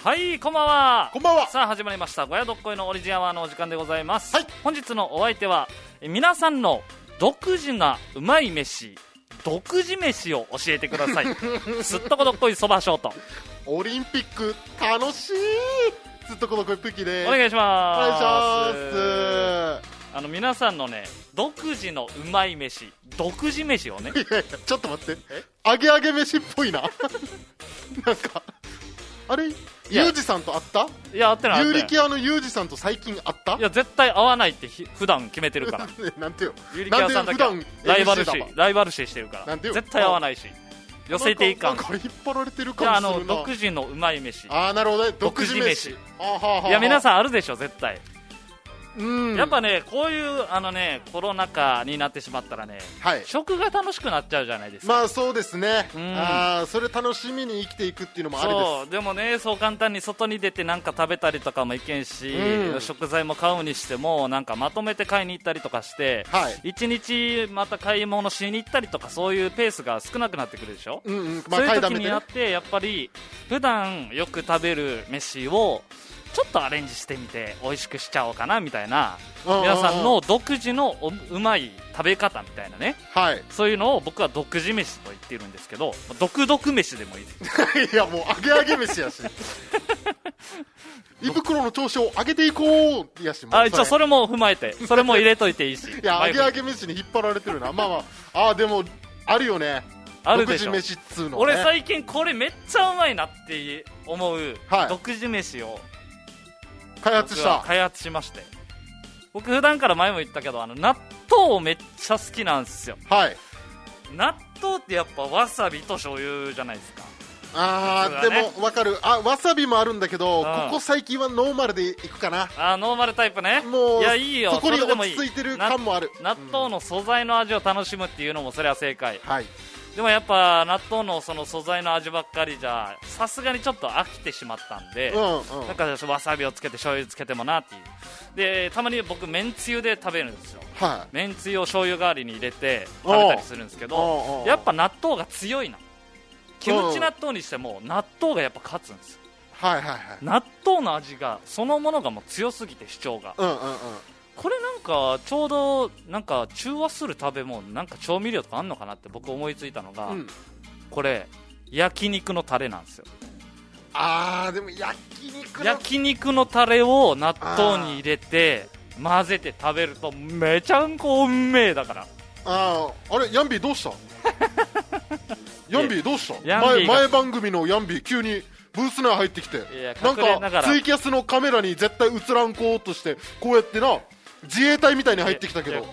はい、こんばんは。 こんばんは。 さあ始まりましたゴヤどっこいのオリジンアワーのお時間でございます、 はい、 本日のお相手は皆さんの独自なうまい飯、独自飯を教えてくださいすっとこどっこいそばショート。 オリンピック楽しい。すっとこどっこいプキです。 お願いします。 お願いします。 皆さんのね、独自のうまい飯、独自飯をねちょっと待って、揚げ揚げ飯っぽいななんかあれ、ユージさんと会った？ いや、会ってない。 有力屋のユージさんと最近会った？ いや、絶対会わないって普段決めてるからなんてよ、 有力屋さんだけはライバル視してるから、絶対会わないし、寄せていかん。 これ引っ張られてるかもしれない。 独自のうまい飯。 なるほどね、独自飯。いや、皆さんあるでしょ絶対。 うん、 やっぱね、こういうコロナ禍になってしまったらね、はい、食が楽しくなっちゃうじゃないですか。 まあそうですね、それ楽しみに生きていくっていうのもありです。 そうでもね、そう簡単に外に出てなんか食べたりとかもいけんし、食材も買うにしてもなんかまとめて買いに行ったりとかして、はい、1日また買い物しに行ったりとか、そういうペースが少なくなってくるでしょ、そういう時になってやっぱり普段よく食べる飯をちょっとアレンジしてみて美味しくしちゃおうかなみたいな、皆さんの独自のうまい食べ方みたいなね、はい、そういうのを僕は独自飯と言っているんですけど、独々飯でもいいですいや、もう揚げ揚げ飯やし胃袋の調子を上げていこうやし、もう一応それも踏まえて、それも入れといていいしいや、揚げ揚げ飯に引っ張られてるなまあまあ、でもあるよね、 あるでしょ。 独自飯っつうの、ね、 俺最近これめっちゃうまいなって思う、はい、独自飯を開発しまして、僕普段から前も言ったけど、納豆めっちゃ好きなんですよ。はい、納豆ってやっぱわさびと醤油じゃないですか。 でも分かる。わさびもあるんだけど、ここ最近はノーマルでいくかな。 ノーマルタイプね。 もういや、いいよ、 そこに落ち着いてる感もある。 納豆の素材の味を楽しむっていうのもそれは正解、 はい、 でもやっぱ納豆のその素材の味ばっかりじゃさすがにちょっと飽きてしまったんで、なんかわさびをつけて醤油つけてもなっていう。でたまに僕めんつゆで食べるんですよ、はい、めんつゆを醤油代わりに入れて食べたりするんですけど、やっぱ納豆が強いな。キムチ納豆にしても納豆がやっぱ勝つんですよ。はいはいはい、納豆の味がそのものがもう強すぎて主張が、これなんかちょうどなんか中和する食べ物、なんか調味料とかあんのかなって僕思いついたのが、これ焼肉のタレなんですよ。 でも焼肉のタレを納豆に入れて混ぜて食べるとめちゃんこうんめえだから。 あれ、ヤンビーどうしたヤンビーどうした？前番組のヤンビー急にブース内入ってきて、なんかツイキャスのカメラに絶対映らんこうとしてこうやってな、自衛隊みたいに入ってきたけど、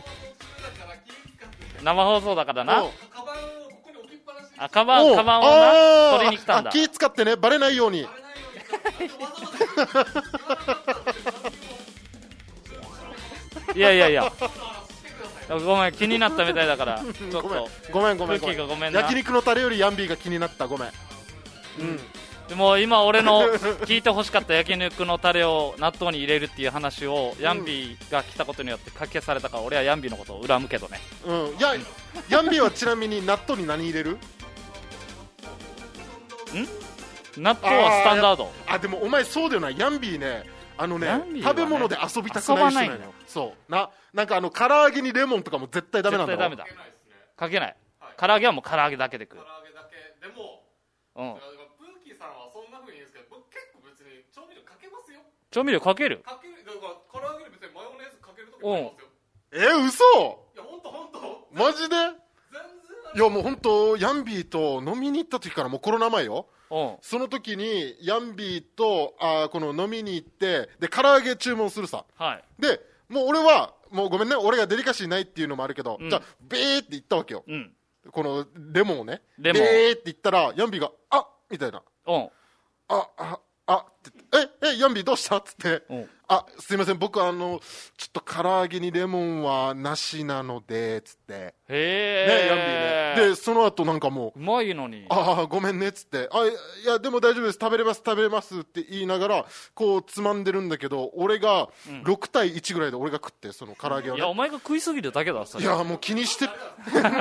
生放送だからな。カバンをな取りに来たんだ。 気使ってね、バレないようにいやごめん、気になったみたいだからちょっとごめんな。 焼肉のタレよりヤンビーが気になった。ごめん。 でも今俺の聞いてほしかった焼肉のタレを納豆に入れるっていう話をヤンビーが来たことによってかき消されたから、俺はヤンビーのことを恨むけどね。 ヤンビーはちなみに納豆に何入れる？ 納豆はスタンダード。 でもお前そうだよな、ヤンビーね、食べ物で遊びたくない人なのよ。そうなんか唐揚げにレモンとかも絶対ダメなんだろ。 絶対ダメだ。かけない。唐揚げはもう唐揚げだけで食う。 唐揚げだけでも、プーキーさんはそんな風に言うんですけど、僕結構別に調味料かけますよ。 調味料かける？ だから唐揚げに別にマヨネーズかけるときもありますよ。嘘？ いや本当。 マジで？いやもう本当、ヤンビーと飲みに行った時から、もうコロナ前よ。その時にヤンビーとこの飲みに行って、で唐揚げ注文するさ、はい、でもう俺はもうごめんね、俺がデリカシーないっていうのもあるけど、じゃあベーって言ったわけよ、このレモンをね、ベーって言ったらヤンビーがみたいな、ってヤンビーどうしたっつって、 すいません、僕ちょっと唐揚げにレモンはなしなのでつって、 へえ、 ヤンビーね。でその後なんかもうまいのに、 ごめんねっつって、いやでも大丈夫です、食べれますって言いながらこうつまんでるんだけど、俺が6対1ぐらいで俺が食って、その唐揚げをね。 いやお前が食いすぎるだけだ。 いやもう気にしてごめん、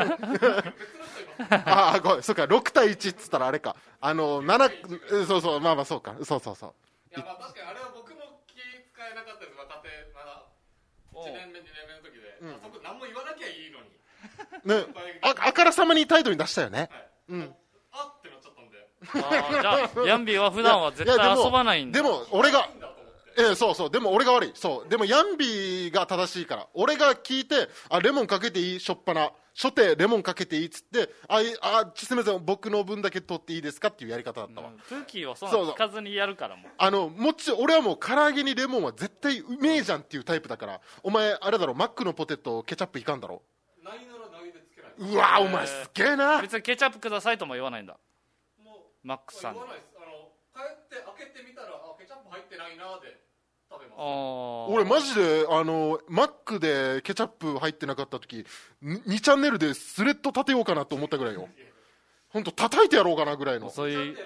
そうか、6対1っつったらあれか、7、そうそう、まあそうか、そういやまあ確かにあれは僕も気使えなかったです。若手まだ1年目2年目の時で、そこ何も言わなきゃいいのにね、あからさまに態度に出したよね。 あってなっちゃったんで。 じゃあヤンビーは普段は絶対遊ばないんだ。 でも俺がそうでも俺が悪い。そうでもヤンビーが正しいから、俺が聞いて、レモンかけていい、しょっぱな初手レモンかけていいっつって、すみません僕の分だけ取っていいですかっていうやり方だったわ。 プーキーはそう聞かずにやるから。 俺はもう唐揚げにレモンは絶対うめえじゃんっていうタイプだから。お前あれだろ、マックのポテトケチャップいかんだろ。 ないならないでつけない。 うわお前すげえな。 別にケチャップくださいとも言わないんだ。マックさんに言わないです。帰って開けてみたらケチャップ入ってないなで食べます。 俺マジでマックでケチャップ入ってなかった時2チャンネルでスレッド立てようかなと思ったぐらいよ。本当叩いてやろうかなぐらいの。 そういう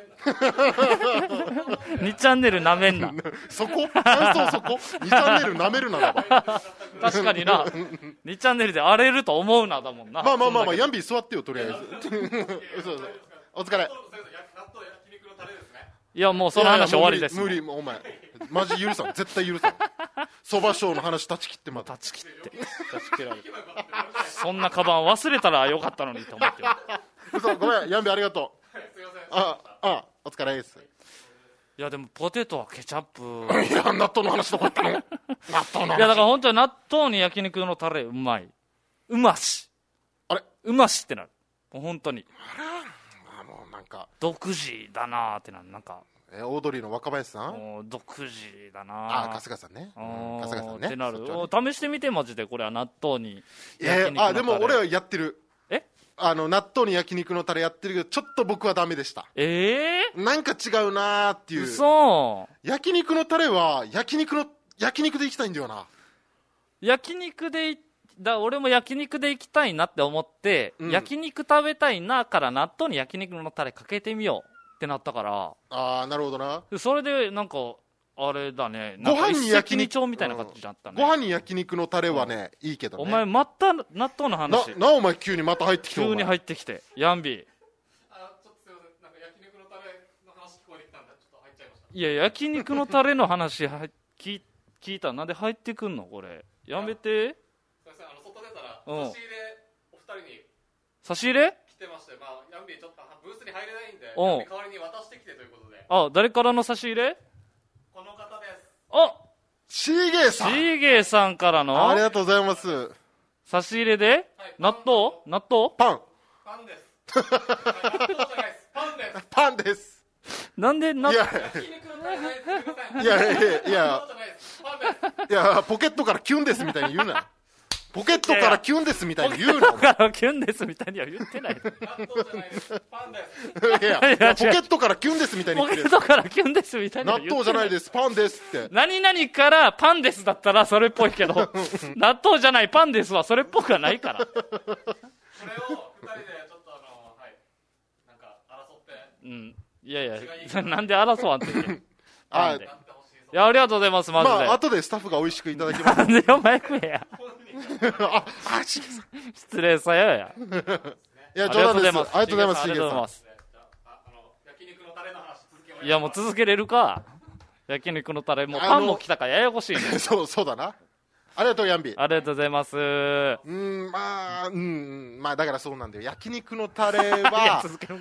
2チャンネルなめんなそこ感想そこ2チャンネルなめるなだば確かにな2チャンネルで荒れると思うなだもんな。 まあヤンビー座ってよとりあえずそうお疲れ。 いやもうその話終わりです。 無理お前マジ許さん、絶対許さん。そば賞の話断ち切って、また断ち切られてそんなカバン忘れたらよかったのにと思って嘘、ごめんヤンビーありがとう。お疲れです。 いやでもポテトはケチャップいや納豆の話どこ行ったの納豆の話。 いやだから本当に納豆に焼肉のタレうまい、うましってなる。もう本当にもうなんか独自だなーってなる。なんかオードリーの若林さん、 独自だな春日さんね、春日さんねってなる。試してみてマジで。これは納豆に焼肉のタレ。でも俺はやってる。納豆に焼肉のタレやってるけど、ちょっと僕はダメでした。なんか違うなーっていう。 嘘。 焼肉のタレは焼肉でいきたいんだよな。 俺も焼肉で行きたいなって思って、焼肉食べたいなから納豆に焼肉のタレかけてみようってなったから。 なるほどな。 それでなんかあれだね、 ご飯に焼肉調みたいな感じだったね。 ご飯に焼肉のタレはね、いいけどね。 お前また納豆の話お前急にまた入ってきて。 急に入ってきてヤンビー。 ちょっとすいません、なんか焼肉のタレの話聞こえてきたんでちょっと入っちゃいました。 いや焼肉のタレの話聞いたらなんで入ってくんのこれ。やめて。 すいません、外出たら差し入れお二人に差し入れ来てまして、ヤンビーちょっとブースに入れないんで、ヤンビー代わりに渡してきてということで。 誰からの差し入れ？ この方です。 シーゲーさん。 シーゲーさんからのありがとうございます。 差し入れで、納豆パンです納豆じゃないです。 パンです。 なんで焼肉のタレないです。すいません。 いやポケットからキュンですみたいに言うな。ポケットからキュンですみたいに言うな。 ポケットからキュンですみたいには言ってない。 納豆じゃないです。パンです。 いやポケットからキュンですみたいに言ってる。 ポケットからキュンですみたいには言ってない。 納豆じゃないです、パンですって。 何々からパンですだったらそれっぽいけど納豆じゃないパンですはそれっぽくはないから。 これを2人でちょっとなんか争って。 いやなんで争わんって言って。いやありがとうございます。マジで後でスタッフが美味しくいただきます。 なんでお前食えや。失礼さよや。 いや冗談です。ありがとうございます。 ありがとうございます。 焼肉のタレの話続けます。 いやもう続けれるか。焼肉のタレもうパンも来たからややこしいね。 そうだな。ありがとうヤンビー。 ありがとうございます。 だからそうなんだよ。焼肉のタレは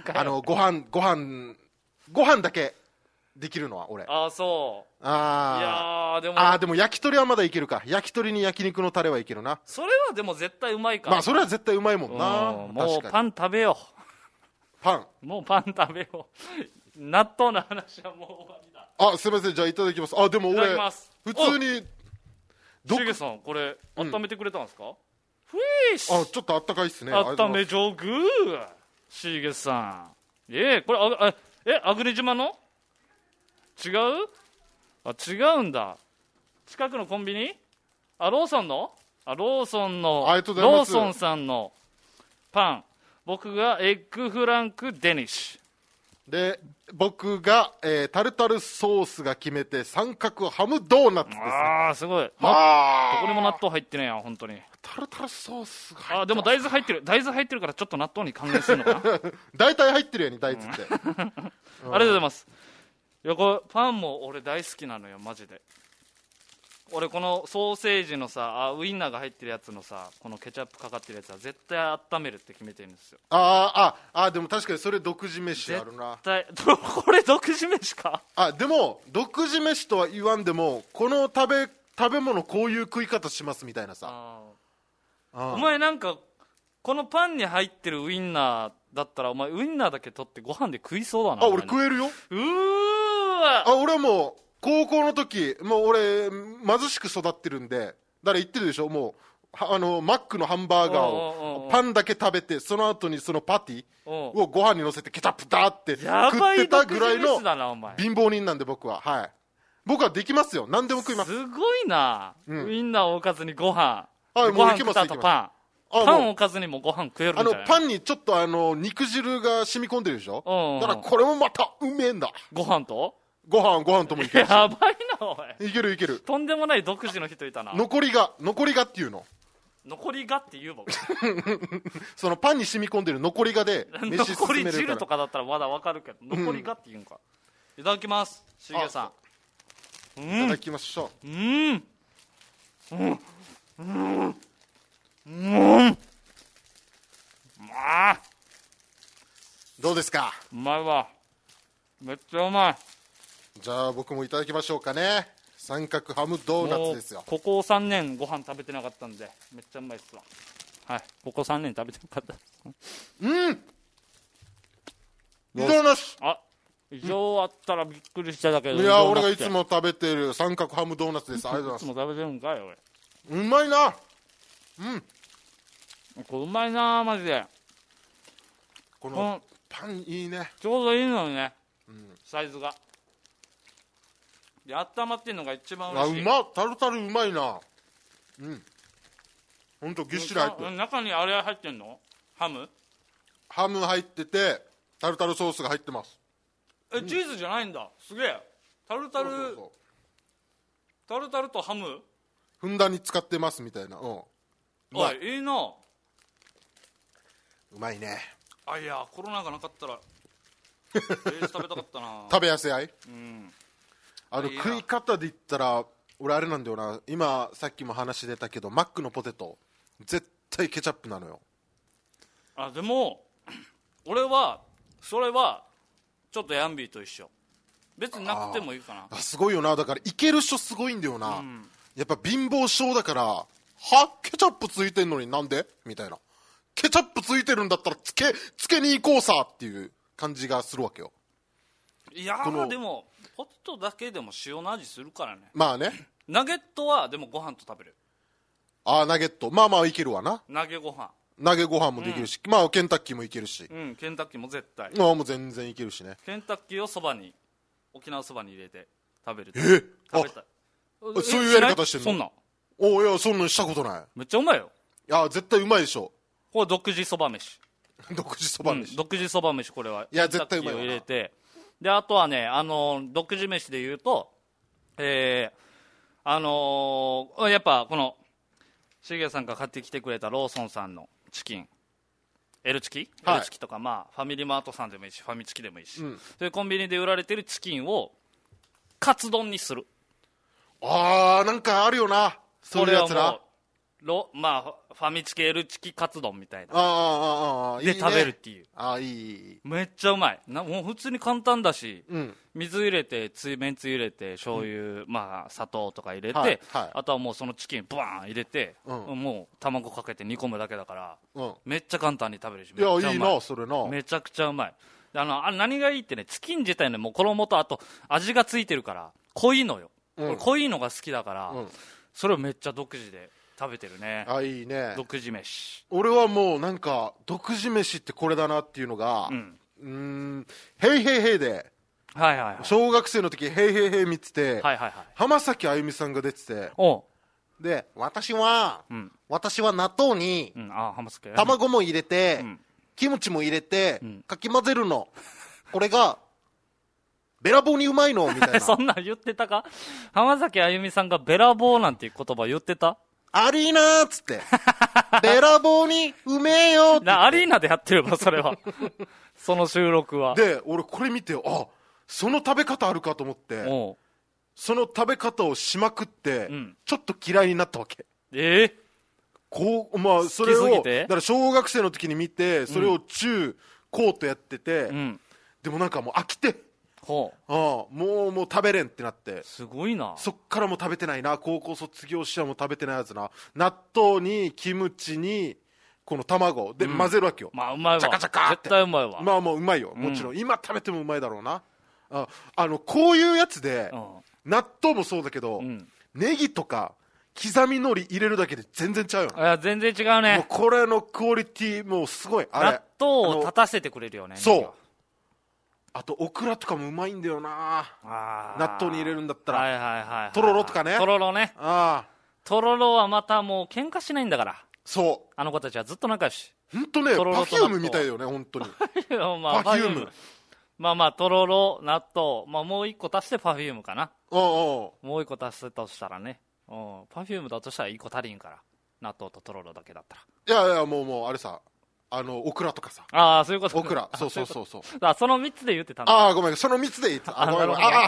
ご飯だけできるのは俺。 そう。いやでも焼き鳥はまだいけるか。焼き鳥に焼肉のタレはいけるな。 それはでも絶対うまいから。 それは絶対うまいもんな。 もうパン食べよう。もうパン食べよう。納豆の話はもう終わりだ。 すいません、じゃあいただきます。でも俺普通にしげさんこれ温めてくれたんですか？ふいし。 ちょっとあったかいっすね。 温め上手。しげさん。これあぐり島の？違う？違うんだ。 近くのコンビニ、ローソンのローソンさんのパン、僕がエッグフランクデニッシュで、僕が、タルタルソースが決めて三角ハムドーナツですね。 すごい。どこにも納豆入ってねえや、本当に。 タルタルソースが入ってます。 でも大豆入ってるからちょっと納豆に関連するのかな。 大体入ってるように大豆って、 ありがとうございます。いや、これパンも俺大好きなのよ、マジで。俺このソーセージのさ、ウインナーが入ってるやつのさ、このケチャップかかってるやつは絶対温めるって決めてるんですよ。 でも確かにそれ独自飯あるな。 これ独自飯か。 でも独自飯とは言わんでも、この食べ物こういう食い方しますみたいなさ。 お前なんかこのパンに入ってるウインナーだったら、お前ウインナーだけ取ってご飯で食いそうだな。 俺食えるよ。俺はもう高校の時、もう俺貧しく育ってるんで、だから言ってるでしょ、もうマックのハンバーガーをパンだけ食べて、その後にそのパティをご飯にのせてケチャップダーって食ってたぐらいの貧乏人なんで、僕は。はい、僕はできますよ、何でも食います。 すごいな、ウインナーをおかずにご飯、 もういけます、いけます。 パンをおかずにもご飯食えるんじゃない？ パンにちょっと肉汁が染み込んでるでしょ、だからこれもまたうめえんだ。 ご飯とご飯ともいけるし。 やばいな、おい。 いける。 とんでもない独自の人いたな。 残りがっていうの。 残りがって言う僕。 そのパンに染み込んでる残りがで飯進めるから。 残り汁とかだったらまだわかるけど、残りがって言うんか。いただきます、しげさん。 いただきましょう。どうですか？ うまいわ、めっちゃうまい。 じゃあ僕もいただきましょうかね。三角ハムドーナツですよ。 ここ3年ご飯食べてなかったんでめっちゃうまいっすわ。はい、ここ3年食べてなかった。 異常なし。 異常あったらびっくりしただけど。 いや、俺がいつも食べてる三角ハムドーナツです。ありがとうございます。 いつも食べてるんかい、おい。 うまいな。 これうまいな、マジで。 このパンいいね。 ちょうどいいのにね、サイズが。で、温まってんのが一番美味しい。 タルタルうまいな。ほんとぎっしり入ってる。 中にあれ入ってんの？ハム入ってて、タルタルソースが入ってます。 チーズじゃないんだ。すげえ。タルタルとハムふんだんに使ってますみたいな。 いいな。 うまいね。 いや、コロナがなかったら食べたかったな。 食べやすい。食い方で言ったら俺あれなんだよな。今さっきも話出たけど、マックのポテト絶対ケチャップなのよ。 でも俺はそれはちょっとヤンビーと一緒。別になくてもいいかな。 すごいよな。だからいける人すごいんだよな。やっぱ貧乏症だから、ケチャップついてんのになんでみたいな。ケチャップついてるんだったらつけに行こうさっていう感じがするわけよ。 いやでもポテトだけでも塩の味するからね。 まあね。 ナゲットはでもご飯と食べる。 ナゲットまあいけるわな。 投げご飯もできるし、ケンタッキーもいけるし。 ケンタッキーも絶対。 もう全然いけるしね。 ケンタッキーを沖縄そばに入れて食べる。 食べたい。そういうやり方してるの？ そんなん。 いや、そんなんしたことない。 めっちゃうまいよ。 いや、絶対うまいでしょ。 これ独自そば飯。 独自そば飯。 独自そば飯、これは。 いや、絶対うまいわな。 入れて。で、あとはね、独自飯で言うと、やっぱこの、しげさんが買ってきてくれたローソンさんのチキン。L チキとか、ファミリーマートさんでもいいし、ファミチキでもいいし。そういうコンビニで売られてるチキンを、カツ丼にする。 なんかあるよな。そういうやつな。 ファミチキ L チキカツ丼みたいな。で食べるっていう。 いい。 めっちゃうまい。もう普通に簡単だし、水入れて、めんつゆ入れて、醤油、砂糖とか入れて、あとはもうそのチキンバーン入れて、もう卵かけて煮込むだけだから、めっちゃ簡単に食べれるし、めっちゃうまい。 いや、いいな、それな。 めちゃくちゃうまい。何がいいってね、チキン自体ね、もう衣とあと味がついてるから、濃いのよ。濃いのが好きだから、それをめっちゃ独自で食べてるね。 いいね。 独自飯。 俺はもうなんか独自飯ってこれだなっていうのが、ヘイヘイヘイではいはいはい、 小学生の時ヘイヘイヘイ見てて、 はいはいはい、 浜崎あゆみさんが出てて、で私は納豆に卵も入れて、キムチも入れて、かき混ぜるの、これがべらぼうにうまいのみたいなそんなん言ってたか。浜崎あゆみさんがべらぼうなんていう言葉言ってた。 アリーナーっつってべらぼうにうめえよってアリーナでやってるのそれはその収録は。 で俺これ見て、あ、その食べ方あるかと思って、その食べ方をしまくって、ちょっと嫌いになったわけ。こう、まあそれをだから小学生の時に見て、それを中高とやってて、でもなんかもう飽きて、もう食べれんってなって。 すごいな。 そっからもう食べてないな。高校卒業してはもう食べてないやつな。納豆にキムチにこの卵で混ぜるわけよ。 まあうまいわ、 チャカチャカって。 絶対うまいわ。 まあもううまいよ、もちろん。今食べてもうまいだろうな。こういうやつで、納豆もそうだけど、ネギとか刻み海苔入れるだけで全然ちゃうよな。 いや全然違うね。 もうこれのクオリティもうすごい。あれ納豆を立たせてくれるよね。 そう。あとオクラとかもうまいんだよな。納豆に入れるんだったら。 はいはいはい。 とろろとかね。 とろろね。とろろはまたもう喧嘩しないんだから。 そう。 あの子たちはずっと仲良し。 ほんとね、パフュームみたいよね、ほんとに。パフューム。 まあまあ、とろろ、納豆、まあもう一個足してパフュームかな。もう一個足すとしたらね。パフュームだとしたら一個足りんから。納豆ととろろだけだったら。いやいや、もうあれさ。オクラとかさ。 ああ、そういうこと。 オクラ、そう。その 3つで言ってたんだ。 ああ、ごめん、その3つで言ってた。ごめん。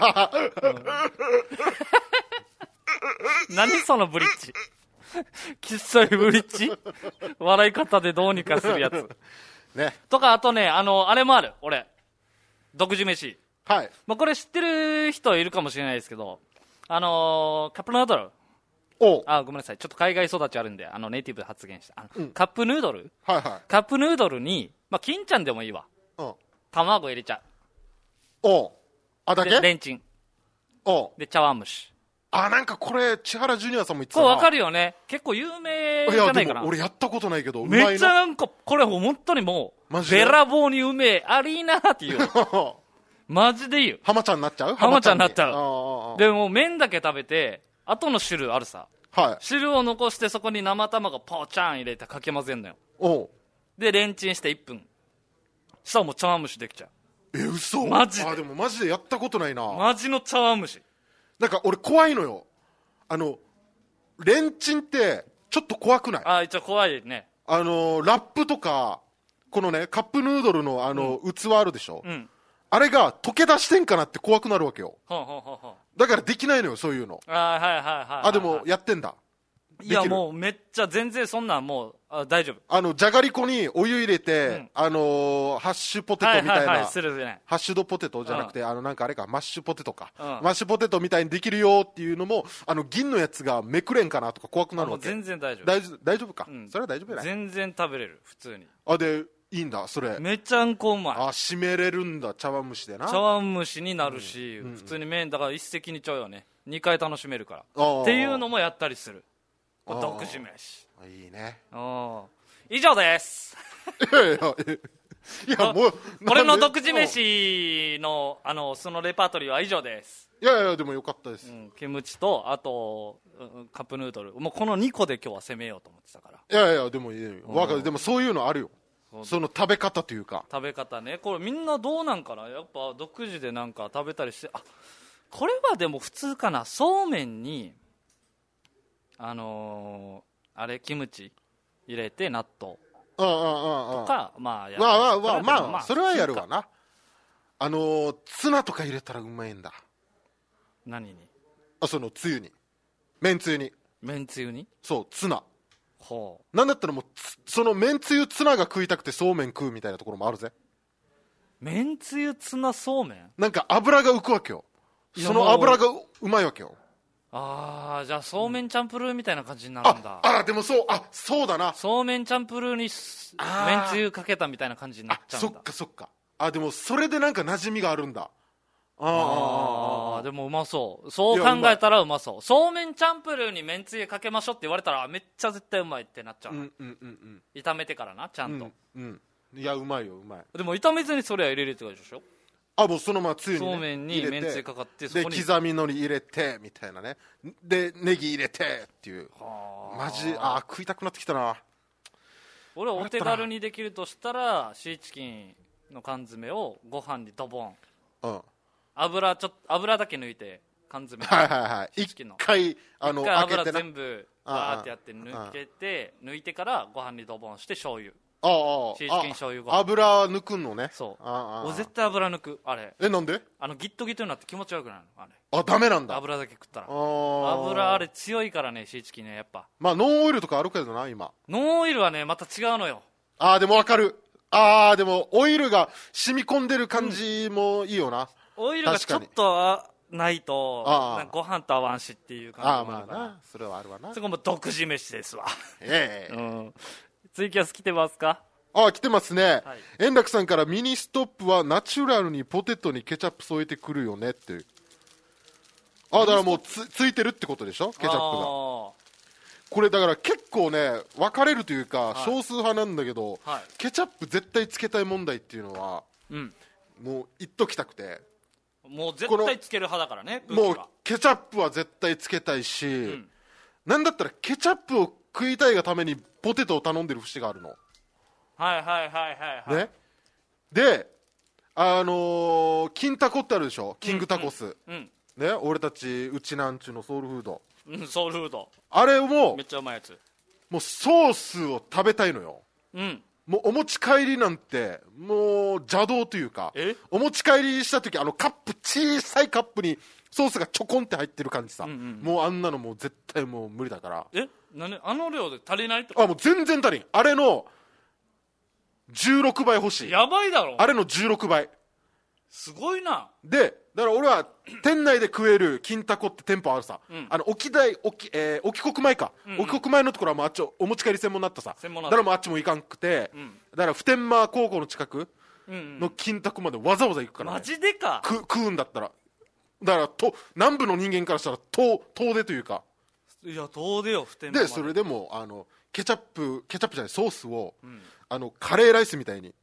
何そのブリッジ。きっそいブリッジ。笑い方でどうにかするやつ。 ね。 とか、あとね、あれもある。俺。独自飯。 はい。 まあ、これ知ってる人いるかもしれないですけど、カップヌードル。ごめんなさい。ちょっと海外育ちあるんで、ネイティブで発言した。カップヌードル、 はいはい。 カップヌードルに、まあ、金ちゃんでもいいわ。卵入れちゃう。だけレンチン。で、茶碗蒸し。 なんかこれ、千原ジュニアさんも言ってたな。これわかるよね。結構有名じゃないかな。 俺やったことないけど、 めっちゃなんか、これ本当にもう、べらぼうにうめえ、アリーナーって言う。マジで言う。 浜ちゃんになっちゃう？ 浜ちゃんになっちゃう。でも麺だけ食べて、後の汁あるさ。 はい。 汁を残してそこに生卵ポーチャン入れてかけ混ぜんのよ。で、レンチンして1分。したらもう茶碗蒸しできちゃう。 嘘？ マジで。 でもマジでやったことないな。 マジの茶碗蒸し。 なんか俺怖いのよ。レンチンってちょっと怖くない？ 一応怖いね。 ラップとか、このね、カップヌードルの器あるでしょ？あれが溶け出してんかなって怖くなるわけよ。だからできないのよ、そういうの。でもやってんだ。 いやもうめっちゃ全然そんなんもう大丈夫。 じゃがりこにお湯入れて、ハッシュポテトみたいな、ハッシュドポテトじゃなくて、なんかあれか、マッシュポテトか、マッシュポテトみたいにできるよっていうのも、銀のやつがめくれんかなとか怖くなるわけ。 全然大丈夫。大丈夫か、それは大丈夫や。 全然食べれる、普通に。 でいいんだ、それ。 めちゃんこうまい。 締めれるんだ、茶碗蒸しでな。 茶碗蒸しになるし、普通に麺だから一石二鳥よね。2回楽しめるからっていうのもやったりする。独自飯。 いいね。 以上です。 いやもう俺の独自飯のそのレパートリーは以上です。 いやでもよかったです。 キムチとあとカップヌードル、もうこの2個で今日は攻めようと思ってたから。 いやでもいいよ。でもそういうのあるよ。その食べ方というか。 食べ方ね。これみんなどうなんかな。やっぱ独自でなんか食べたりして、これはでも普通かな。そうめんにキムチ入れて納豆とか、まあそれはやるわな。ツナとか入れたらうまいんだ。 何に？ そのつゆに、麺つゆに。 麺つゆに？ そう、ツナ。なんだったらもうその麺つゆツナが食いたくてそうめん食うみたいなところもあるぜ。 麺つゆツナそうめん？ なんか油が浮くわけよ。その油がうまいわけよ。 じゃあそうめんチャンプルーみたいな感じになるんだ。 でもそうだな。 そうめんチャンプルーに麺つゆかけたみたいな感じになっちゃうんだ。 そっか。でもそれでなんか馴染みがあるんだ。 でもうまそう。そう考えたらうまそう。そうめんチャンプルーに麺つゆかけましょうって言われたらめっちゃ絶対うまいってなっちゃう。炒めてからな、ちゃんと。 いやうまいよ、うまい。 でも炒めずにそれは入れるってことでしょ？ あ、もうそのままつゆに、ね、 そうめんにめんつゆかかって、 そこにで刻みのり入れてみたいなね、でネギ入れてっていう、マジ食いたくなってきたな。 俺はお手軽にできるとしたらシーチキンの缶詰をご飯にドボン、うん、油だけ抜いて缶詰、 はいはいはい、一回油全部バーってやって抜いてからご飯にドボンして醤油、シーチキン醤油ご飯、 油抜くのね。 そう絶対油抜く。あれなんでギットギットになって気持ち悪くなるの。あれダメなんだ。 油だけ食ったら油あれ強いからね、シーチキンね。やっぱまあノンオイルとかあるけどな。今ノンオイルはねまた違うのよ。 でも分かる。でもオイルが染み込んでる感じもいいよな、 オイルがちょっとないとご飯と合わんしっていう感じもあるから。 まあな、それはあるわな。 そこも独自飯ですわ。ツイキャス来てますか？ 来てますね、はい、円楽さんからミニストップはナチュラルにポテトにケチャップ添えてくるよねっていう。だからもう ついてるってことでしょ、ケチャップが。これだから結構ね分かれるというか、少数派なんだけど、ケチャップ絶対つけたい問題っていうのは、もう言っときたくて、 もう絶対つける派だからね。 もうケチャップは絶対つけたいし、なんだったらケチャップを食いたいがためにポテトを頼んでる節があるの。 はいはいはいはい、 ね、で金タコってあるでしょ、キングタコス、ね、俺たちうちなんちゅうのソウルフード、 ソウルフード、 あれもめっちゃうまいやつ、 もうソースを食べたいのよ。もうお持ち帰りなんてもう邪道というか、お持ち帰りした時カップ、小さいカップにソースがちょこんって入ってる感じさ、もうあんなのもう絶対もう無理だから。 あの量で足りないってこと？ もう全然足りん。あれの16倍欲しい。 やばいだろ、 あれの16倍。 すごいな。 でだから俺は店内で食える金タコって店舗あるさ、沖国前か、沖国前のところはもうあっちお持ち帰り専門になったさ、だからもうあっちも行かんくて、だから普天間高校の近くの金タコまでわざわざ行くから、ね、 マジでか。 食うんだったら、だから南部の人間からしたら遠出というか。 いや遠出よ普天間まで。 でそれでもケチャップじゃないソースを、カレーライスみたいに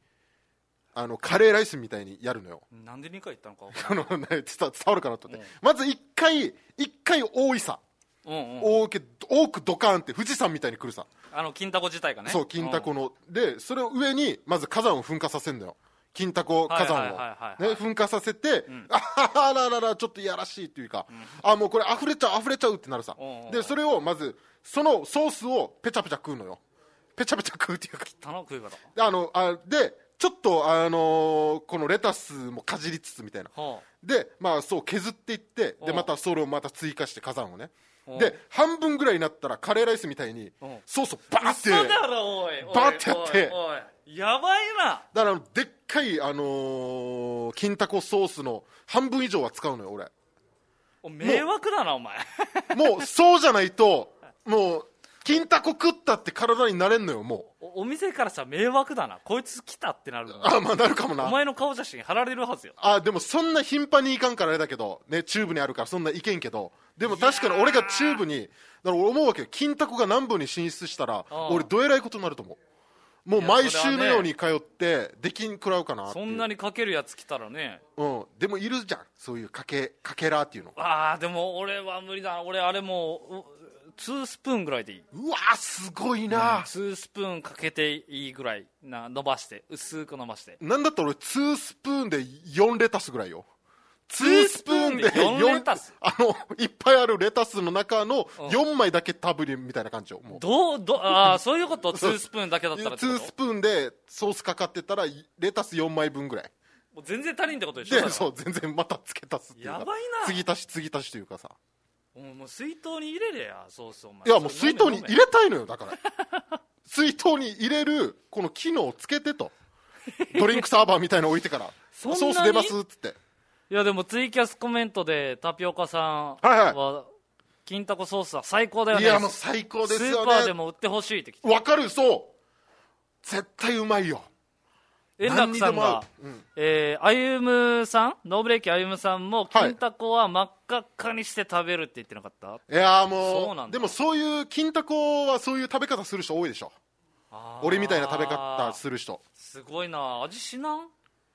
やるのよ。 なんで2回言ったのか分からない伝わるかなと思って、まず1回多いさ、多くドカーンって富士山みたいに来るさ、 金タコ自体がね。 そう金タコの、でそれを上にまず火山を噴火させるんだよ。金タコ火山を噴火させて、あらちょっといやらしいっていうか、もうこれ溢れちゃうってなるさ。でそれをまずそのソースをペチャペチャ食うのよ。ペチャペチャ食うっていうか、 食い方でちょっとこのレタスもかじりつつみたいな、でまあそう削っていって、でまたそれをまた追加して火山をね、で半分ぐらいになったらカレーライスみたいにソースをバーってやってやばいな。 だからでっかい金タコソースの半分以上は使うのよ俺。 迷惑だなお前。 もうそうじゃないともう金タコ食ったって体になれんのよ。もうお店からしたら迷惑だな、こいつ来たってなるの。 まあなるかもな。 お前の顔写真貼られるはずよ。 でもそんな頻繁に行かんからあれだけどね、チューブにあるからそんないけんけど、でも確かに俺がチューブに、だから俺思うわけよ、金タコが南部に進出したら俺どえらいことになると思う。もう毎週のように通ってできんくらうかなっていう。 そんなにかけるやつ来たらね。 でもいるじゃんそういうかけらっていうの。 でも俺は無理だな。俺あれもう2スプーンぐらいでいい。 うわすごいな、 2スプーンかけていいぐらい伸ばして、薄く伸ばして。 なんだったら俺2スプーンで4レタスぐらいよ。2スプーンで4レタス、いっぱいあるレタスの中の4枚だけ食べるみたいな感じよ。もうそういうこと。2スプーンだけだったらってこと。 2スプーンでソースかかってたらレタス4枚分ぐらい。 もう全然足りんってことでしょ。 でそう全然また付け足すっていうか、 やばいな。 継ぎ足しというかさ、 もう水筒に入れれやソース。お前いやもう水筒に入れたいのよ。だから水筒に入れるこの機能をつけてと、ドリンクサーバーみたいなの置いてからソース出ますっつって。 いやでもツイキャスコメントでタピオカさんは金タコソースは最高だよね。 いやもう最高ですよね。 スーパーでも売ってほしいって聞いて。 わかる。そう絶対うまいよ。 円楽さんが歩夢さん、ノーブレーキ歩夢さんも金タコは真っ赤っかにして食べるって言ってなかった？ いやもうでもそういう金タコはそういう食べ方する人多いでしょ。俺みたいな食べ方する人。 すごいな。味しなん？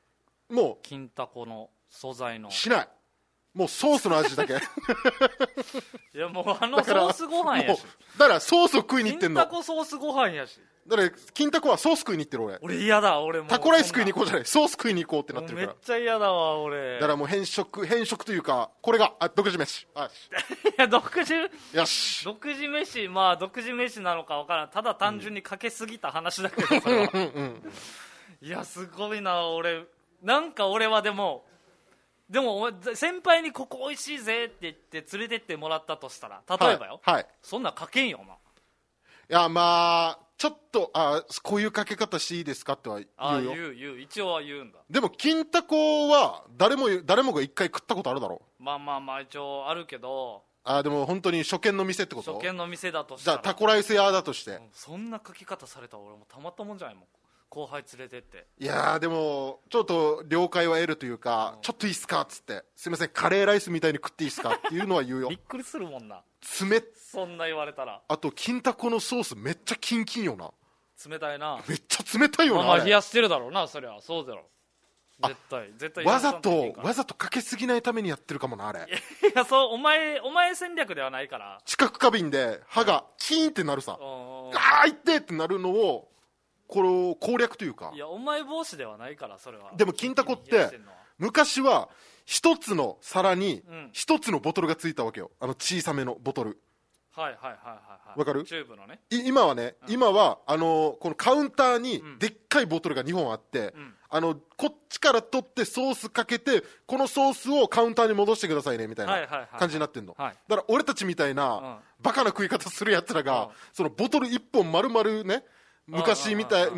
もう金タコの素材のしない。もうソースの味だけ。 いやもうソースご飯やし。 だからソースを食いに行ってんの。 金タコソースご飯やし。 だから金タコはソース食いに行ってる俺嫌だ。俺もタコライス食いに行こうじゃない、ソース食いに行こうってなってるから。 めっちゃ嫌だわ俺。 だからもう変色というか、これが独自飯。 いや独自よし、 独自飯、まあ独自飯なのか分からん。ただ単純にかけすぎた話だけど、それはいやすごいな。俺はでも先輩にここ美味しいぜって言って連れてってもらったとしたら、例えばよ、 はい、 そんなんかけんよお前。 いやまあちょっとこういうかけ方していいですかっては言うよ。 言う一応は言うんだ。 でも金タコは誰もが一回食ったことあるだろう。 まあ一応あるけど。 でも本当に初見の店ってこと。 初見の店だとしたら、 じゃあタコライス屋だとして、 そんなかけ方されたら俺もたまったもんじゃないもん。後輩連れてって、 いやでもちょっと了解は得るというか、ちょっといいっすかっつって、すいませんカレーライスみたいに食っていいっすかっていうのは言うよ。 びっくりするもんな、 そんな言われたら。 あと金タコのソースめっちゃキンキンよな。 冷たいな。 めっちゃ冷たいよな。 まあ冷やしてるだろうな、そりゃそうだろ。絶対わざとかけすぎないためにやってるかもなあれ。 いやそう、お前戦略ではないから。 知覚過敏で歯がキーンってなるさ、いってってなるのをこれを攻略というか。 いやお前防止ではないから、それは。 でも金タコって昔は一つの皿に一つのボトルがついたわけよ。小さめのボトル。わかる？ チューブのね。 今はね、今はこのカウンターにでっかいボトルが2本あって、こっちから取ってソースかけて、このソースをカウンターに戻してくださいねみたいな感じになってんの。だから俺たちみたいなバカな食い方するやつらが、そのボトル1本丸々ね、昔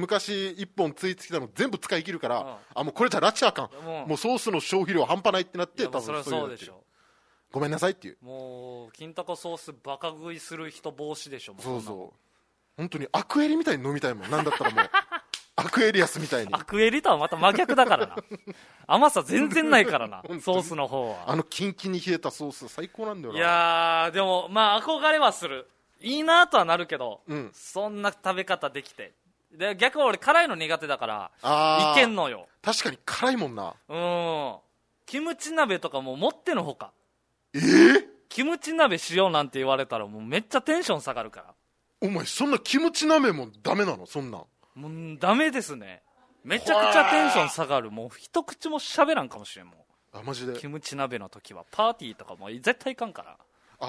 1本ついてきたの全部使い切るから、もうこれじゃ拉致あかん、もうソースの消費量半端ないってなって、多分そういう。ごめんなさいっていう。 もう金タコソースバカ食いする人防止でしょ。 そう本当にアクエリみたいに飲みたいもん。なんだったらもうアクエリアスみたいに。 アクエリとはまた真逆だからな。甘さ全然ないからなソースの方は。 キンキンに冷えたソース最高なんだよな。 いやでもまあ憧れはする。いいなとはなるけど、そんな食べ方できて。で逆は俺辛いの苦手だからいけんのよ。 確かに辛いもんな。 キムチ鍋とかももってのほか。キムチ鍋しようなんて言われたらもうめっちゃテンション下がるから。 お前そんなキムチ鍋もダメなの？そんなんもうダメですね。めちゃくちゃテンション下がる。もう一口も喋らんかもしれんもん。 マジで。 キムチ鍋の時はパーティーとかも絶対いかんから。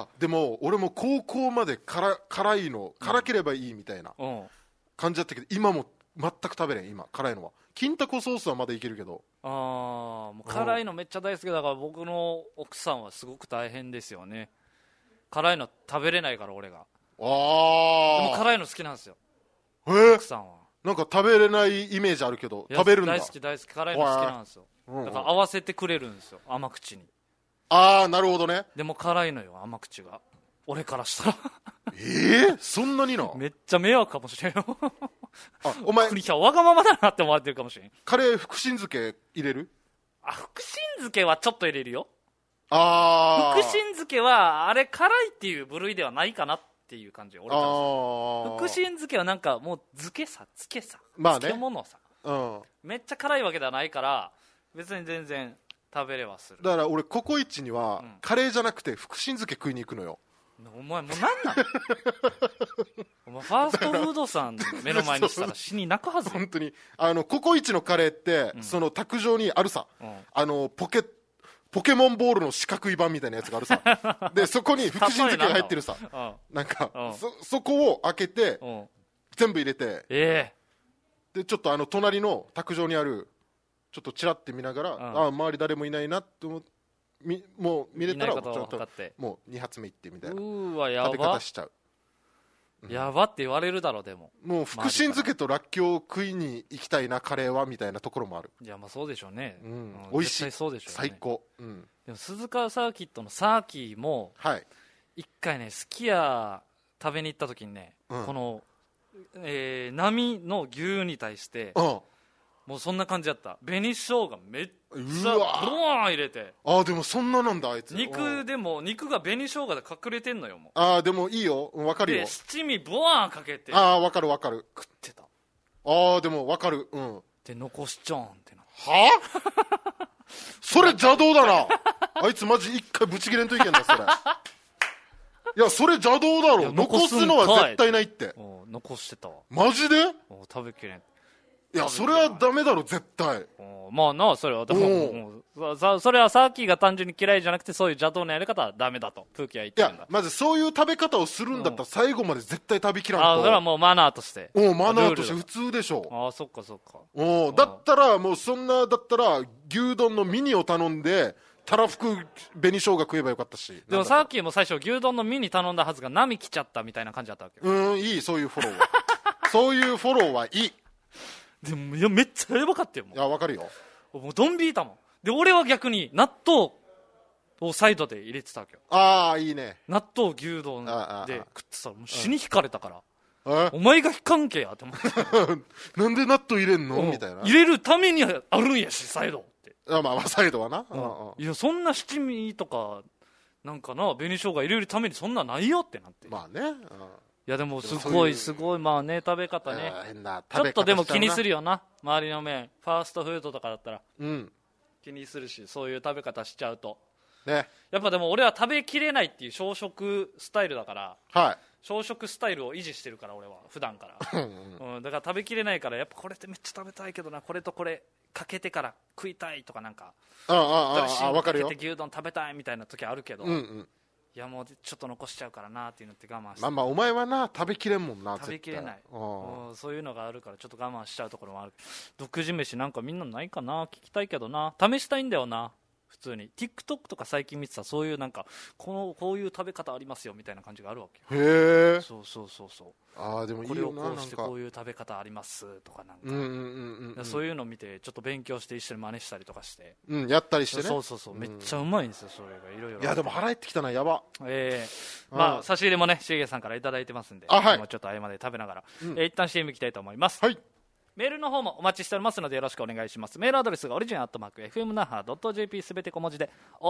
でも俺も高校まで辛ければいいみたいな感じだったけど、今も全く食べれん。今辛いのは。金タコソースはまだいけるけど、 もう辛いのめっちゃ大好きだから、僕の奥さんはすごく大変ですよね。辛いの食べれないから俺が。でも辛いの好きなんですよ、奥さんは。なんか食べれないイメージあるけど食べるんだ。 大好き辛いの好きなんですよ。だから合わせてくれるんですよ、甘口に。 なるほどね。 でも辛いのよ、甘口が。俺からしたらそんなにな。 めっちゃ迷惑かもしれんよ。 お前わがままだなって思われてるかもしれん。 カレー福神漬け入れる？ 福神漬けはちょっと入れるよ。福福神漬けはあれ辛いっていう部類ではないかなっていう感じ。俺から福神漬けはなんかもう漬けさ、漬物さ、めっちゃ辛いわけではないから別に全然食べれはする。 だから俺ココイチには、カレーじゃなくて福神漬け食いに行くのよ。 お前もう何なのお前ファーストフードさん目の前にしたら死に泣くはず。 本当にココイチのカレーって、その卓上にあるさ、ポケモンボールの四角い版みたいなやつがあるさでそこに福神漬けが入ってるさなんか、そこを開けて、全部入れて、でちょっと隣の卓上にあるちょっとチラって見ながら、周り誰もいないなって思って、もう見れたらちょっともう2発目いってみたいな食べ方しちゃう。 やばって言われるだろう。でももう福神漬けとらっきょう食いに行きたいなカレーはみたいなところもある。 いやまあそうでしょうね、 美味しい、 そうでしょうね、 最高。 でも鈴鹿サーキットのサーキーも一回ねすき家食べに行った時にね、この、並の牛に対して、もうそんな感じだった。紅生姜めっちゃボーン入れて。 でもそんななんだあいつ。 でも肉が紅生姜で隠れてんのよ。もうでもいいよ、分かるよ。 で七味ボーンかけて分かる食ってた。 でも分かる。 で残しちゃうんってなっはあそれ邪道だなあいつマジ一回ブチ切れんといけんなそれいやそれ邪道だろ。残すのは絶対ないって。 残してたわマジで。 食べきれん。 いやそれはダメだろ絶対。 まあなそれはでもそれはサーキーが単純に嫌いじゃなくてそういう邪道なやり方はダメだとプーキーは言ってるんだ。 いやまずそういう食べ方をするんだったら最後まで絶対食べきらんと。 それはもうマナーとしてマナーとして普通でしょ。 そっかそっか。 だったらもうそんなだったら牛丼のミニを頼んでたらふく紅生姜食えばよかったし。 でもサーキーも最初牛丼のミニ頼んだはずが波来ちゃったみたいな感じだったわけよ。 いいそういうフォローはそういうフォローはいい。 でもいやめっちゃやばかったよ。もういやわかるよ。 もうドン引いたもん。で俺は逆に納豆をサイドで入れてたわけよ。 ああいいね。 納豆牛丼で食ってたらもう死に引かれたから、お前が引かんけやって思ってなんで納豆入れんのみたいな。 入れるためにあるんやしサイドって。 まあサイドはな、 いやそんな七味とかなんかな紅生姜入れるためにそんなないよってなって。 まあね、 いやでもすごいまあね食べ方ね、ちょっとでも気にするよな周りの面。ファーストフードとかだったら、気にするしそういう食べ方しちゃうとね。やっぱでも俺は食べきれないっていう小食スタイルだから、小食スタイルを維持してるから俺は普段からだから食べきれないからやっぱこれってめっちゃ食べたいけどなこれとこれかけてから食いたいとかなんかわかるよ。 かけて牛丼食べたいみたいな時あるけど、いやもうちょっと残しちゃうからなっていうのって我慢して。 まあお前はな食べきれんもんな。 食べきれない。そういうのがあるからちょっと我慢しちゃうところもある。独自飯なんかみんなないかな聞きたいけどな。試したいんだよな普通に。 TikTok とか最近見てたそういうなんかこういう食べ方ありますよみたいな感じがあるわけ。 へえ。 そうでもいいよな。 これをこうしてこういう食べ方ありますとかなんかそういうのを見てちょっと勉強して一緒に真似したりとかして、 やったりしてね。 そうめっちゃうまいんですよそれがいろいろ。 いやでも腹減ってきたなやば。 まあ差し入れもねしげさんからいただいてますんで、もうちょっと合間で食べながら、一旦 CM いきたいと思います。メールの方もお待ちしておりますのでよろしくお願いします。メールアドレスがオリジン@fmnaha.jp すべて小文字で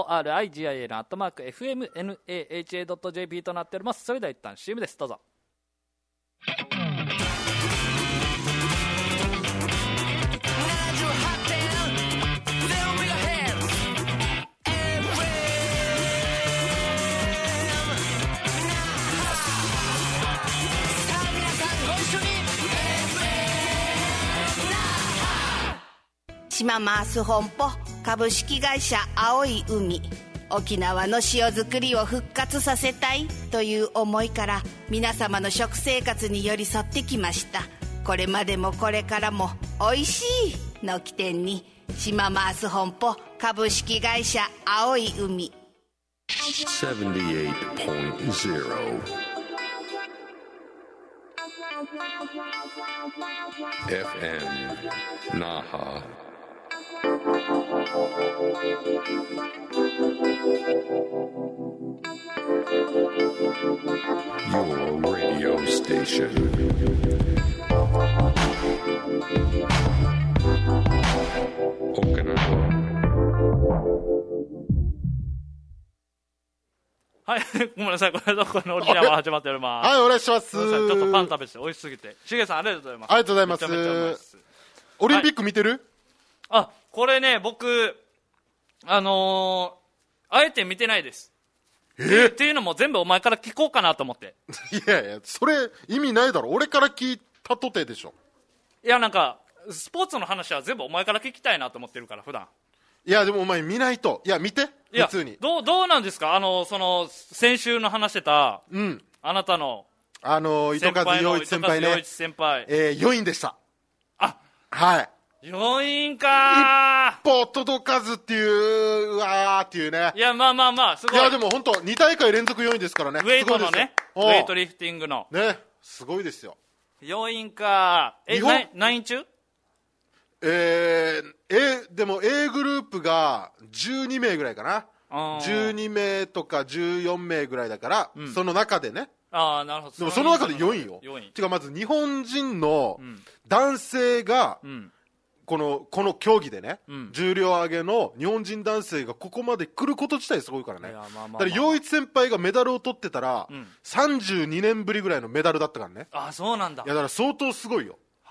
origin@fmnaha.jp となっております。それでは一旦 CM です。どうぞ。 島マース本舗株式会社青い海。沖縄の塩作りを復活させたいという思いから皆様の食生活に寄り添ってきました。これまでもこれからもおいしいの起点に島マース本舗株式会社青い海。 78.0 FM Naha. Your radio station. Okinawa. はいごめんなさいこれどこのオリジナルは始まっております。 お願いします。 ちょっとパン食べて美味しすぎて。しげさんありがとうございます。 ありがとうございます。 めちゃめちゃうまいです。 オリンピック見てる？ これね僕あえて見てないです。っていうのも全部お前から聞こうかなと思って。 いやそれ意味ないだろ。俺から聞いたとてでしょ。 いやなんかスポーツの話は全部お前から聞きたいなと思ってるから普段。 いやでもお前見ないと。いや見て普通に。 どうなんですかその先週の話してた、あなたの糸数陽一先輩ね。4位でした。はい。 4位か一歩届かずっていううわーっていうね。 いやまあすごい。 いやでも本当2大会連続4位ですからね。 ウェイトのねウェイトリフティングのねすごいですよ。 4位か。何位中？ でも A グループが12名ぐらいかな。12名とか14名ぐらいだから、その中でね。 なるほど。 でもその中で4位よ。てかまず日本人の男性が、この競技でね、重量挙げの日本人男性がここまで来ること自体すごいからね。だから陽一先輩がメダルを取ってたら、32年ぶりぐらいのメダルだったからね。 そうなんだ。 いやだから相当すごいよ。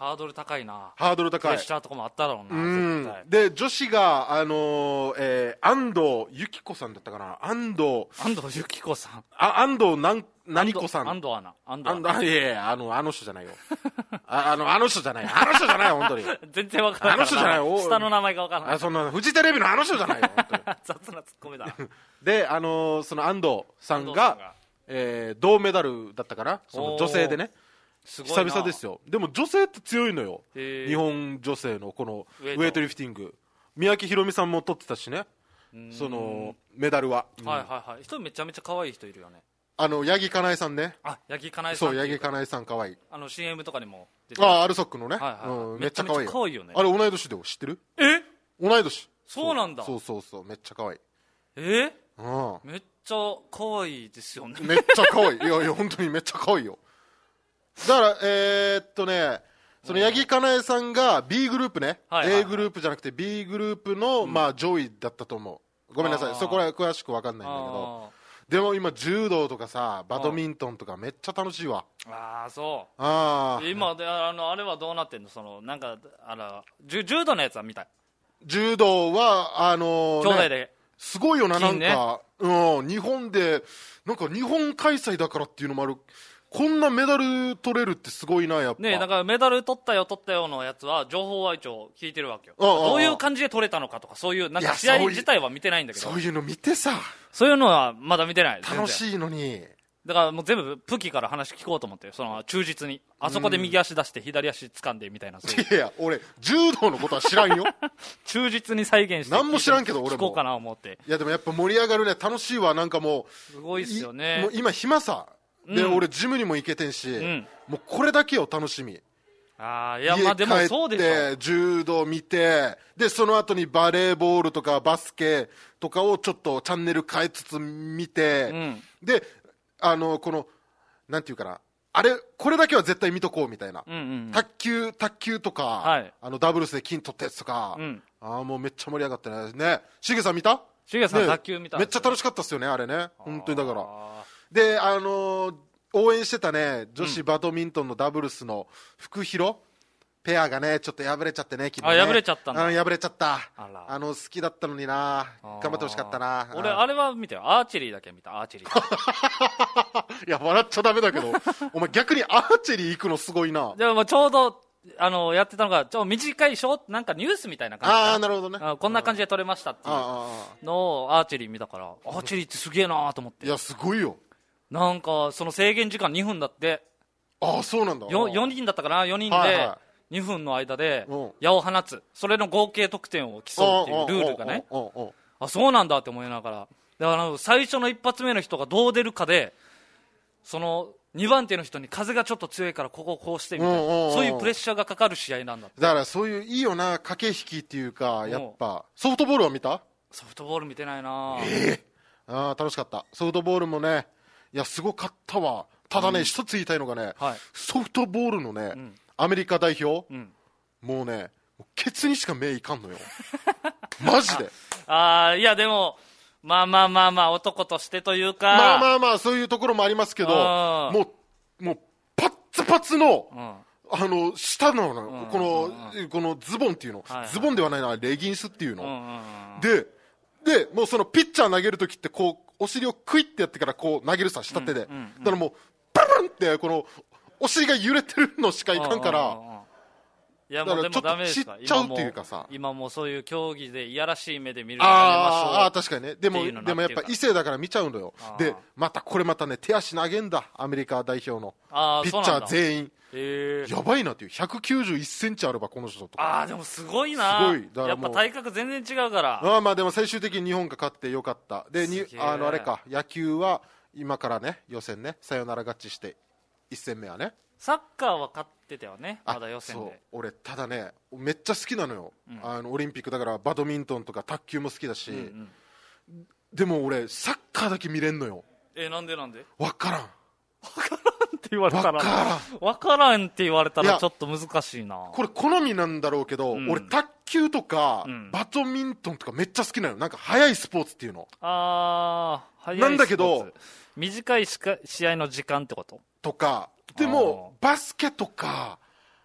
ハードル高いな。 ハードル高い。 プレッシャーとかもあっただろうな、絶対。 で、女子が、安藤由紀子さんだったかな。安藤由紀子さん。 安藤何子さん。 安藤アナ。 いやいや、あの人じゃないよ。あの人じゃない。あの人じゃないよ、本当に。 全然わからない。 あの人じゃないよ。 下の名前がわからない。 そんな、フジテレビのあの人じゃないよ、本当に。 雑なツッコミだ。 で、その安藤さんが、銅メダルだったかな。その女性でね。久々ですよ。でも女性って強いのよ。日本女性のこのウェイトリフティング。宮城ひろみさんも取ってたしね。そのメダルは。 一人めちゃめちゃ可愛い人いるよね。 八木かなえさんね。 八木かなえさん。 そう、八木かなえさん可愛い。 CM とかにも出てる。 アルソックのね。めっちゃ可愛い。 可愛いよね。 あれ同い年で知ってる？同い年。 そうなんだ。 そう、めっちゃ可愛い。 めっちゃ可愛いですよね。 めっちゃ可愛い。いや本当にめっちゃ可愛いよ。だからその八木かなえさんが B グループね、A グループじゃなくて B グループのまあ上位だったと思う。ごめんなさい、そこら詳しく分かんないんだけど、でも今柔道とかさ、バドミントンとかめっちゃ楽しいわ。 そう。今であれはどうなってんの？そのなんか柔道のやつは見たい。 柔道は兄弟ですごいよな、なんか日本でなんか日本開催だからっていうのもある。こんなメダル取れるってすごいな、やっぱ。 ねえ、だからメダル取ったよのやつは、情報は一応聞いてるわけよ。どういう感じで取れたのかとか、そういう、なんか試合自体は見てないんだけど。 そういうの見てさ。 そういうのはまだ見てない。 楽しいのに。 だからもう全部、プキから話聞こうと思って、忠実に。あそこで右足出して、左足掴んでみたいな。 いや、俺、柔道のことは知らんよ。 忠実に再現して。 何も知らんけど、俺も。 聞こうかな思って。 いや、でもやっぱ盛り上がるね。楽しいわ、なんかもう。 すごいっすよね。 もう今、暇さ。で、俺ジムにも行けてんし、もうこれだけを楽しみ。 いや、まあでもそうでしょ。 家帰って柔道見て、でその後にバレーボールとかバスケとかをちょっとチャンネル変えつつ見て、でこのなんていうかな、これだけは絶対見とこうみたいな、卓球とか、ダブルスで金取ったやつとか、もうめっちゃ盛り上がってね。しげさん見た？ しげさん、卓球見た。 めっちゃ楽しかったっすよね、あれね。本当に。だからで、応援してたね、女子バドミントンのダブルスのフクヒロペアがね、ちょっと敗れちゃってね、昨日ね。 敗れちゃったんだ。 敗れちゃった。好きだったのにな、頑張ってほしかったな。 俺、あれは見たよ。アーチェリーだけ見た、アーチェリー。 いや、笑っちゃダメだけど、お前逆にアーチェリー行くのすごいな。 でもちょうど、やってたのが、短いなんかニュースみたいな感じ。 なるほどね。 こんな感じで撮れましたっていうのをアーチェリー見たから、アーチェリーってすげえなと思って。 いや、すごいよ。 なんかその制限時間2分だって。 そうなんだ。 4人だったかな、4人で2分の間で矢を放つ、それの合計得点を競うっていうルールがね。そうなんだって思いながら、だから最初の一発目の人がどう出るかで、その2番手の人に風がちょっと強いからこうしてみたいな、そういうプレッシャーがかかる試合なんだって。 だからそういういいよな、駆け引きっていうか、やっぱソフトボールは見た？ ソフトボール見てないな。 楽しかった。ソフトボールもね、いやすごかったわ。ただね、一つ言いたいのがね、ソフトボールのね、アメリカ代表、もうね、ケツにしか目いかんのよ。マジで。 いやでもまあ男としてというか、 まあそういうところもありますけど、もうパッツパツの、下の、このズボンっていうの、ズボンではないな、レギンスっていうの、でもうそのピッチャー投げるときってこうお尻をクイッてやってからこう投げるさ、下手で。だからもうババンってこのお尻が揺れてるのしかいかんから、 いやもうでもダメですか、 ちっちゃうっていうかさ、 今もうそういう競技でいやらしい目で見るのやめましょう。 確かにね。でもやっぱ異性だから見ちゃうのよ。でこれまたね、手足投げんだ、アメリカ代表のピッチャー全員。やばいなっていう。191センチあればこの人とか。 でもすごいな。 すごい。だからやっぱ体格全然違うから。 まあでも最終的に日本が勝ってよかった。であれか、野球は今からね、予選ね、サヨナラ勝ちして1戦目はね。 サッカーは勝ってたよね、まだ予選で。 そう、俺ただね、めっちゃ好きなのよ、オリンピックだから。バドミントンとか卓球も好きだし、でも俺サッカーだけ見れんのよ。 なんで分からんって言われたら、分からんって言われたらちょっと難しいな。これ好みなんだろうけど、俺卓球とか、バドミントンとかめっちゃ好きなの。なんか速いスポーツっていうの。 速いスポーツなんだけど、 短い試合の時間ってこととか。でもバスケとか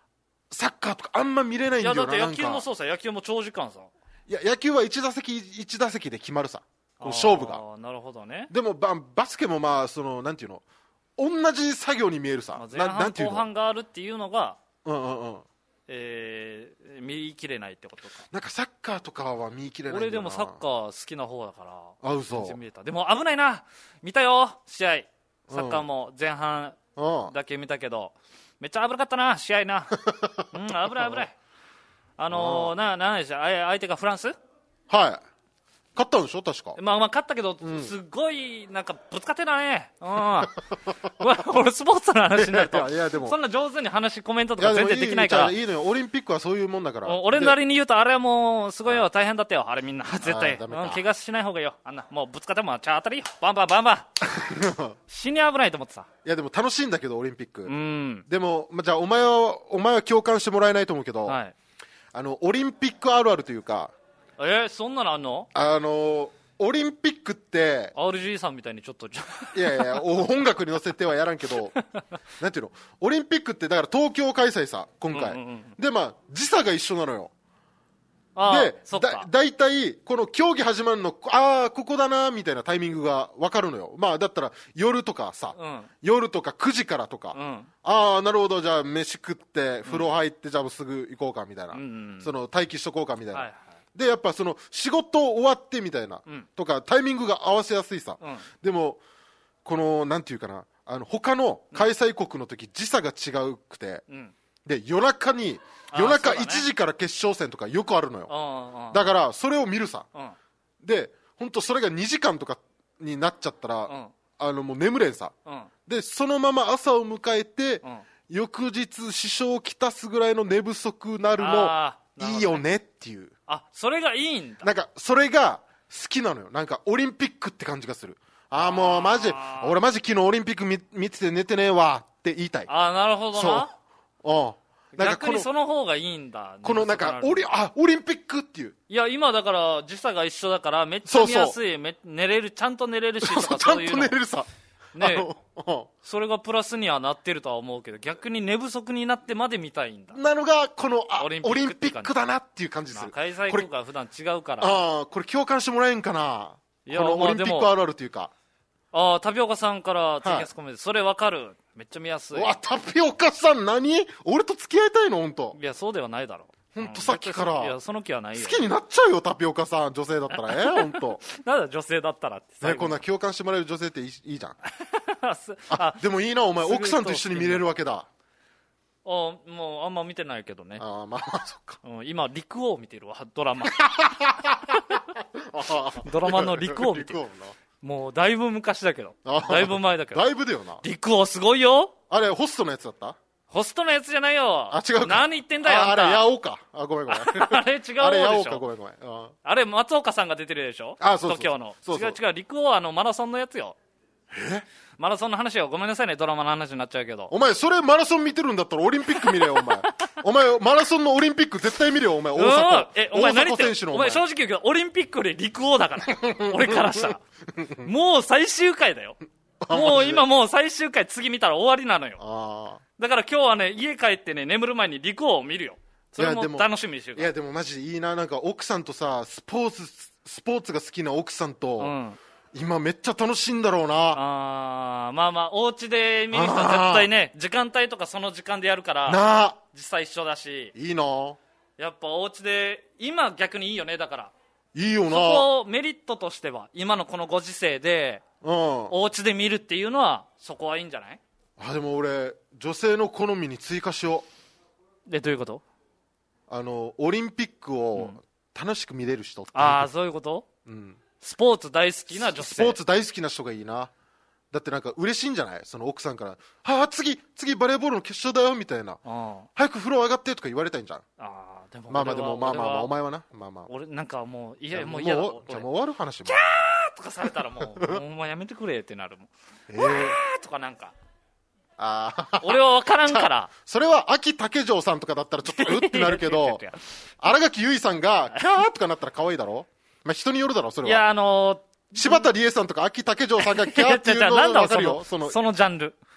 サッカーとかあんま見れないんだよな。 いやだって野球もそうさ、野球も長時間さ。 いや野球は1打席で決まるさ、この勝負が。 なるほどね。 でもバスケもまあそのなんていうの、同じ作業に見えるさ、 前半後半があるっていうのが、見切れないってことか。 なんかサッカーとかは見切れないんだよな。 俺でもサッカー好きな方だから。 嘘。 見えた。でも危ないな。見たよ試合。サッカーも前半だけ見たけど、めっちゃ危なかったな試合な。危ない危ない。なんでしょう、相手がフランス。 はい。勝ったんでしょ確か。 まあ勝ったけど、すごいなんかぶつかってたね。俺スポーツの話になるといやでもそんな上手にコメントとか全然できないから。 いいのよ、オリンピックはそういうもんだから。 俺なりに言うとあれはもうすごいよ、大変だったよあれみんな絶対。怪我しない方がいいよ、あんなもうぶつかってもチャー当たりバンバン死に危ないと思ってさ。 いやでも楽しいんだけどオリンピック。でもじゃあお前は共感してもらえないと思うけど、オリンピックあるあるというか。 そんなのあんの？ オリンピックって RG さんみたいにちょっといや音楽に乗せてはやらんけどなんていうの、オリンピックってだから東京開催さ今回、でまあ時差が一緒なのよ。でだいたいこの競技始まるのここだなみたいなタイミングが分かるのよ。まあだったら夜とかさ、夜とか9時からとか、なるほど、じゃあ飯食って風呂入って、じゃあすぐ行こうかみたいな、その待機しとこうかみたいな、でやっぱその仕事終わってみたいな、とかタイミングが合わせやすいさ、でもこのなんていうかな、他の開催国の時時差が違うくて、で夜中1時から決勝戦とかよくあるのよ。だからそれを見るさ、で本当それが2時間とかになっちゃったら、もう眠れんさ、でそのまま朝を迎えて、翌日支障をきたすぐらいの寝不足なるのいいよねっていう。 それがいいんだ。 なんかそれが好きなのよ。なんかオリンピックって感じがする。もうマジ俺マジ昨日オリンピック見てて寝てねえわって言いたい。 なるほどな。 そう逆にその方がいいんだ。 このなんかオリンピックっていう。 いや今だから時差が一緒だからめっちゃ見やすい。寝れる、ちゃんと寝れるしとかそういうの。 ちゃんと寝れるさ。 それがプラスにはなってるとは思うけど、逆に寝不足になってまで見たいんだ。 なのがこのオリンピックだなっていう感じする。 開催国は普段違うから。 これ共感してもらえんかな。このオリンピックあるあるというか。 タピオカさんからツイキャスコメント、それわかる、めっちゃ見やすい。 タピオカさん何？俺と付き合いたいの本当？ いやそうではないだろ。 本当さっきからいやその気はないよ。 好きになっちゃうよタピオカさん、女性だったら本当。 なんだ女性だったらってこんな共感してもらえる女性っていいじゃん。でもいいな、お前奥さんと一緒に見れるわけだ。 もうあんま見てないけどね。 まあそっか。 今陸王見てるわ、ドラマ。ドラマの陸王見てる。もうだいぶ昔だけど、だいぶ前だけど。 だいぶだよな。 陸王すごいよ。 あれホストのやつだった？ ホストのやつじゃないよ。 違うか。 何言ってんだよあんた。 あれヤオか。ごめん。 あれ違うでしょ。 あれヤオか、ごめん。 あれ松岡さんが出てるでしょ。 そう東京の。違う、陸王はマラソンのやつよ。マラソンの話よ。ごめんなさいね、ドラマの話になっちゃうけど。 お前それマラソン見てるんだったらオリンピック見れよお前。お前マラソンのオリンピック絶対見れよお前。 お前何言ってる？お前正直言うけどオリンピックより陸王だから俺からしたらもう最終回だよ。もう今もう最終回、次見たら終わりなのよ。だから今日はね、家帰ってね、眠る前に陸王を見るよ。それも楽しみにしてるから。 いやでもマジでいいな。なんか奥さんとさ、スポーツが好きな奥さんと、今めっちゃ楽しいんだろうな。 まあお家で見る人は絶対ね、時間帯とかその時間でやるから実際一緒だし。 いいな。 やっぱお家で今逆にいいよね。だからいいよな。そこメリットとしては今のこのご時世でお家で見るっていうのはそこはいいんじゃない？ でも俺女性の好みに追加しよう。どういうこと？ オリンピックを楽しく見れる人って。 そういうこと？スポーツ大好きな女性。 スポーツ大好きな人がいいな。だってなんか嬉しいんじゃない？その奥さんから次バレーボールの決勝だよみたいな、早く風呂上がってとか言われたいんじゃん。でもまあお前はな、 俺なんかもう嫌だ。 もう終わる話もキャーとかされたらもうお前やめてくれってなるもん。とかなんか俺は分からんからそれは秋竹城さんとかだったらちょっとうってなるけど新垣結衣さんがキャーとかなったら可愛いだろ。人によるだろそれは。 いや柴田理恵さんとか秋竹城さんがキャーっていうのは分かるよ。 そのジャンル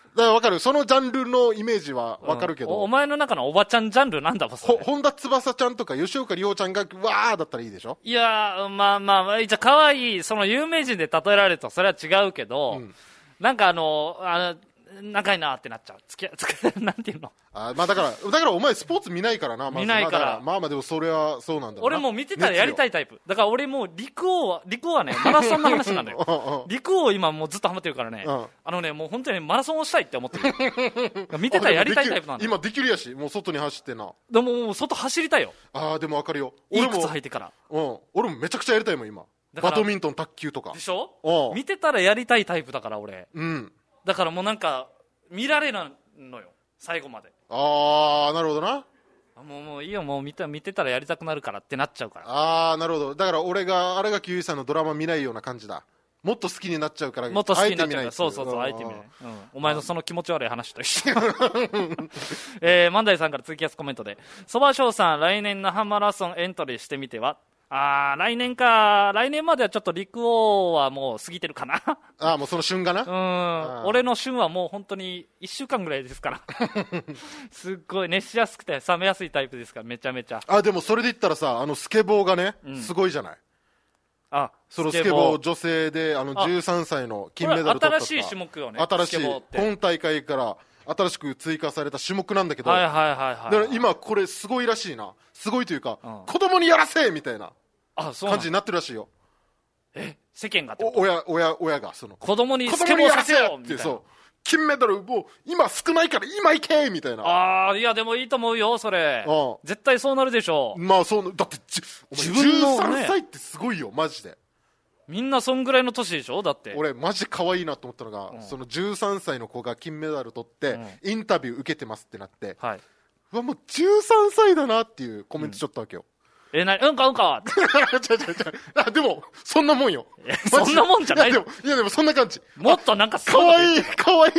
だから分かる、そのジャンルのイメージは分かるけど、 お前の中のおばちゃんジャンルなんだもん、それ。 本田翼ちゃんとか吉岡里帆ちゃんがわーだったらいいでしょ。 いやまあまあ、じゃあ可愛い、その有名人で例えられるとそれは違うけど、なんか仲いいなってなっちゃう。なんていうの。 まあだからお前スポーツ見ないからな、 見ないから。 まあでもそれはそうなんだろうな。 俺もう見てたらやりたいタイプ。だから俺もう陸王はね、マラソンの話なのよ。陸王今もうずっとハマってるからね、もう本当にマラソンをしたいって思ってる。見てたらやりたいタイプなんだよ。 今できるやし、もう外に走ってな。 でももう外走りたいよ。 でも分かるよ。 いい靴履いてから。 俺もめちゃくちゃやりたいもん今。バドミントン、卓球とか。 でしょ。見てたらやりたいタイプだから俺。だからもうなんか見られるのよ、最後まで。 なるほどな。 もういいよ、もう見てたらやりたくなるからってなっちゃうから。 なるほど。だから俺が新垣結衣さんのドラマ見ないような感じだ。もっと好きになっちゃうから。 もっと好きになっちゃうから。そうあえて見ない。お前のその気持ち悪い話と一緒。万代さんからツイキャスコメントで、そばしょうさん来年那覇マラソンエントリーしてみては。来年まではちょっと陸王はもう過ぎてるかな。 もうその旬がな。 俺の旬はもう本当に1週間ぐらいですから。すっごい熱しやすくて冷めやすいタイプですから、めちゃめちゃ。 でもそれで言ったらさ、スケボーがね、すごいじゃない。そのスケボー女性で13歳の金メダル取った。 新しい種目よね。 新しい、今大会から新しく追加された種目なんだけど、だから今これすごいらしいな。すごいというか、子供にやらせみたいな感じになってるらしいよ。 世間が親が子供にスケボーさせようみたいな。 そう金メダルもう今少ないから今行けみたいな。 いやでもいいと思うよそれ。絶対そうなるでしょ。 まあそうだって自分の13歳ってすごいよマジで。 みんなそんぐらいの年でしょ。だって俺マジ可愛いなと思ったのが、その13歳の子が金メダル取って、インタビュー受けてますってなって、もう13歳だなっていうコメントしちゃったわけよ。 うんかでもそんなもんよ。 そんなもんじゃないよ。 いやでもそんな感じ。 もっとなんか可愛い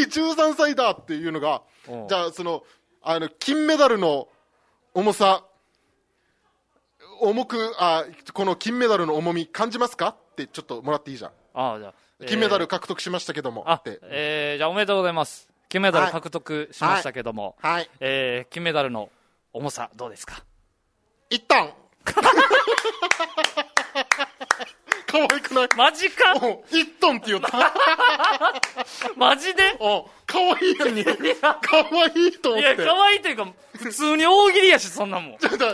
13歳だっていうのが、じゃあ金メダルの重さこの金メダルの重み感じますかってちょっともらっていいじゃん。じゃあ金メダル獲得しましたけどもって。 じゃあおめでとうございます。金メダル獲得しましたけども、金メダルの重さどうですか。 1トン。可愛くない？ マジか。 1トンって言った。 マジで？ 可愛いのに。可愛いと思って。 いや可愛いというか普通に大喜利やしそんなもん。 だから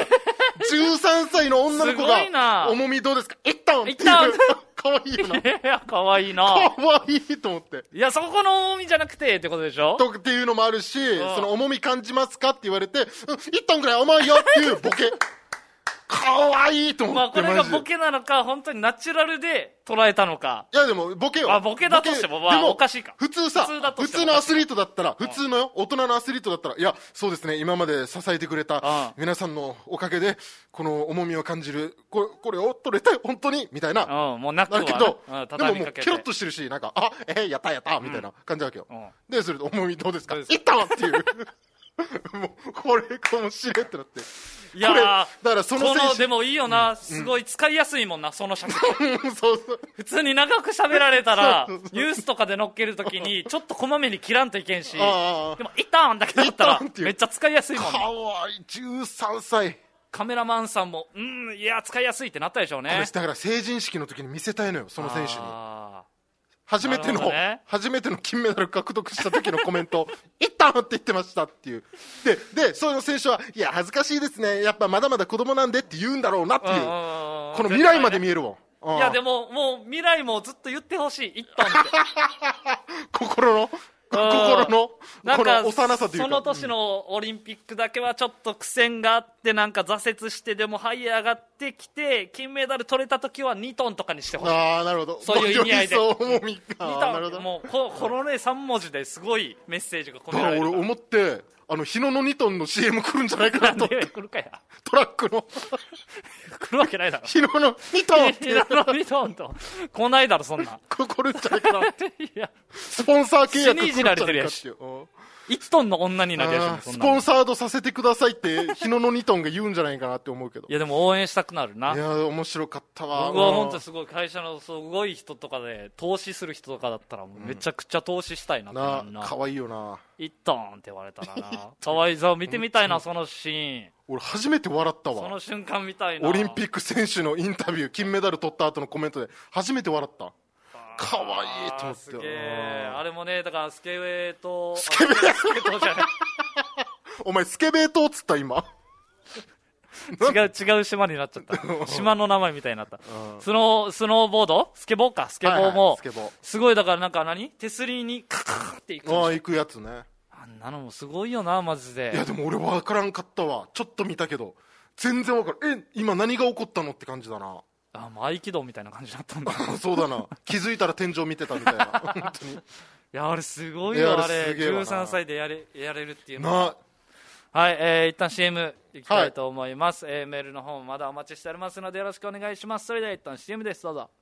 13歳の女の子が重みどうですか？1トンって言う。可愛いよな。 いや可愛いな。 可愛いと思って。 いやそこの重みじゃなくてってことでしょ？ っていうのもあるし、その重み感じますかって言われて、1トンぐらい重いよっていうボケ。可愛いと思って。 これがボケなのか本当にナチュラルで捉えたのか。 いやでもボケよ。 ボケだとしてもおかしいか。 普通のアスリートだったら、普通の大人のアスリートだったら、いやそうですね、今まで支えてくれた皆さんのおかげでこの重みを感じる、これを取れた本当にみたいな。 もうなるけど、でももうケロッとしてるし、なんかやったみたいな感じだわけよ。でそれで重みどうですか？いったっていう。もうこれ面白いってなって。 いやだからその選手でもいいよな、すごい使いやすいもんなその尺。 そう普通に長く喋られたらニュースとかで乗っけるときにちょっとこまめに切らんといけんし、でも一旦だけだったらめっちゃ使いやすいもんね。 かわいい13歳。 カメラマンさんもいや使いやすいってなったでしょうね。 これだから成人式の時に見せたいのよその選手に。初めての金メダル獲得した時のコメント「いったん!」って言ってましたっていう。でその選手はいや恥ずかしいですね、やっぱまだまだ子供なんでって言うんだろうなっていう、この未来まで見えるわ。 いやでももう未来もずっと言ってほしい、いったんって心のなんかこの幼さというか、 その年のオリンピックだけはちょっと苦戦があってなんか挫折してでも這い上がってきて金メダル取れた時は2トンとかにしてほしい。 なるほど。 そういう意味合いで 2 トン、もうこのね3文字ですごいメッセージが込められるから。 俺思って日野の2トンの CM 来るんじゃないかなと思って。 来るかや。 トラックの来るわけないだろ。 日野の2トン日野の2トンと来ないだろそんな。 来るんじゃないかな。 いやスポンサー契約死にいじられてるやし。 1トンの女になりやし、 スポンサードさせてくださいって日野の2トンが言うんじゃないかなって思うけど。 いやでも応援したくなるな。 いや面白かったわ。 僕は本当にすごい会社のすごい人とかで投資する人とかだったらもうめちゃくちゃ投資したいなってなるな。 可愛いよな。 1トンって言われたらな。可愛さを見てみたいな、そのシーン。 俺初めて笑ったわ。 その瞬間みたいな。 オリンピック選手のインタビュー、金メダル取った後のコメントで初めて笑った。可愛いと思って。 すげえ。あれもね、だからスケベとじゃないお前スケベートっつった今。 違う島になっちゃった島の名前みたいになった。スノーボードスケボーか。スケボーもすごい。だからなんか手すりにカーっていく。 行くやつね。 あんなのもすごいよなマジで。 いやでも俺分からんかったわ。ちょっと見たけど全然分からん。今何が起こったのって感じだな。 もう合気道みたいな感じだったんだそうだな。気づいたら天井見てたみたいな。本当に。いやあれすごいよ。あれ13歳でやれるっていうのははい、一旦 CM いきたいと思います。メールの方もまだお待ちしておりますのでよろしくお願いします。それでは一旦 CM です。どうぞ。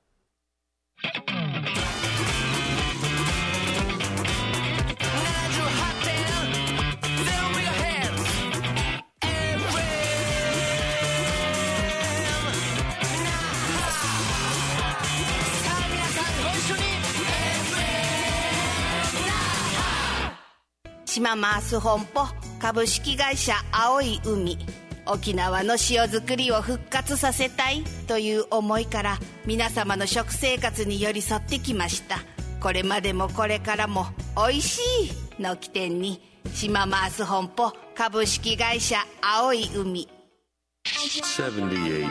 島マース本舗株式会社青い海。沖縄の塩作りを復活させたいという思いから皆様の食生活に寄り添ってきました。これまでもこれからもおいしいの起点に島マース本舗株式会社青い海。 78.0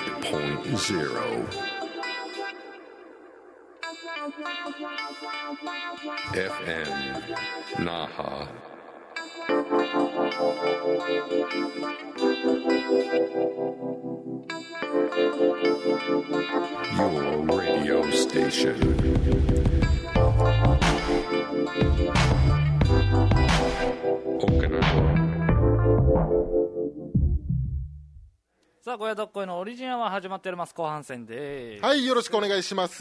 FM Naha. Your radio station. Okinawa. さあ、小屋どっこいのオリジナルは始まっております。後半戦です。 はい、よろしくお願いします。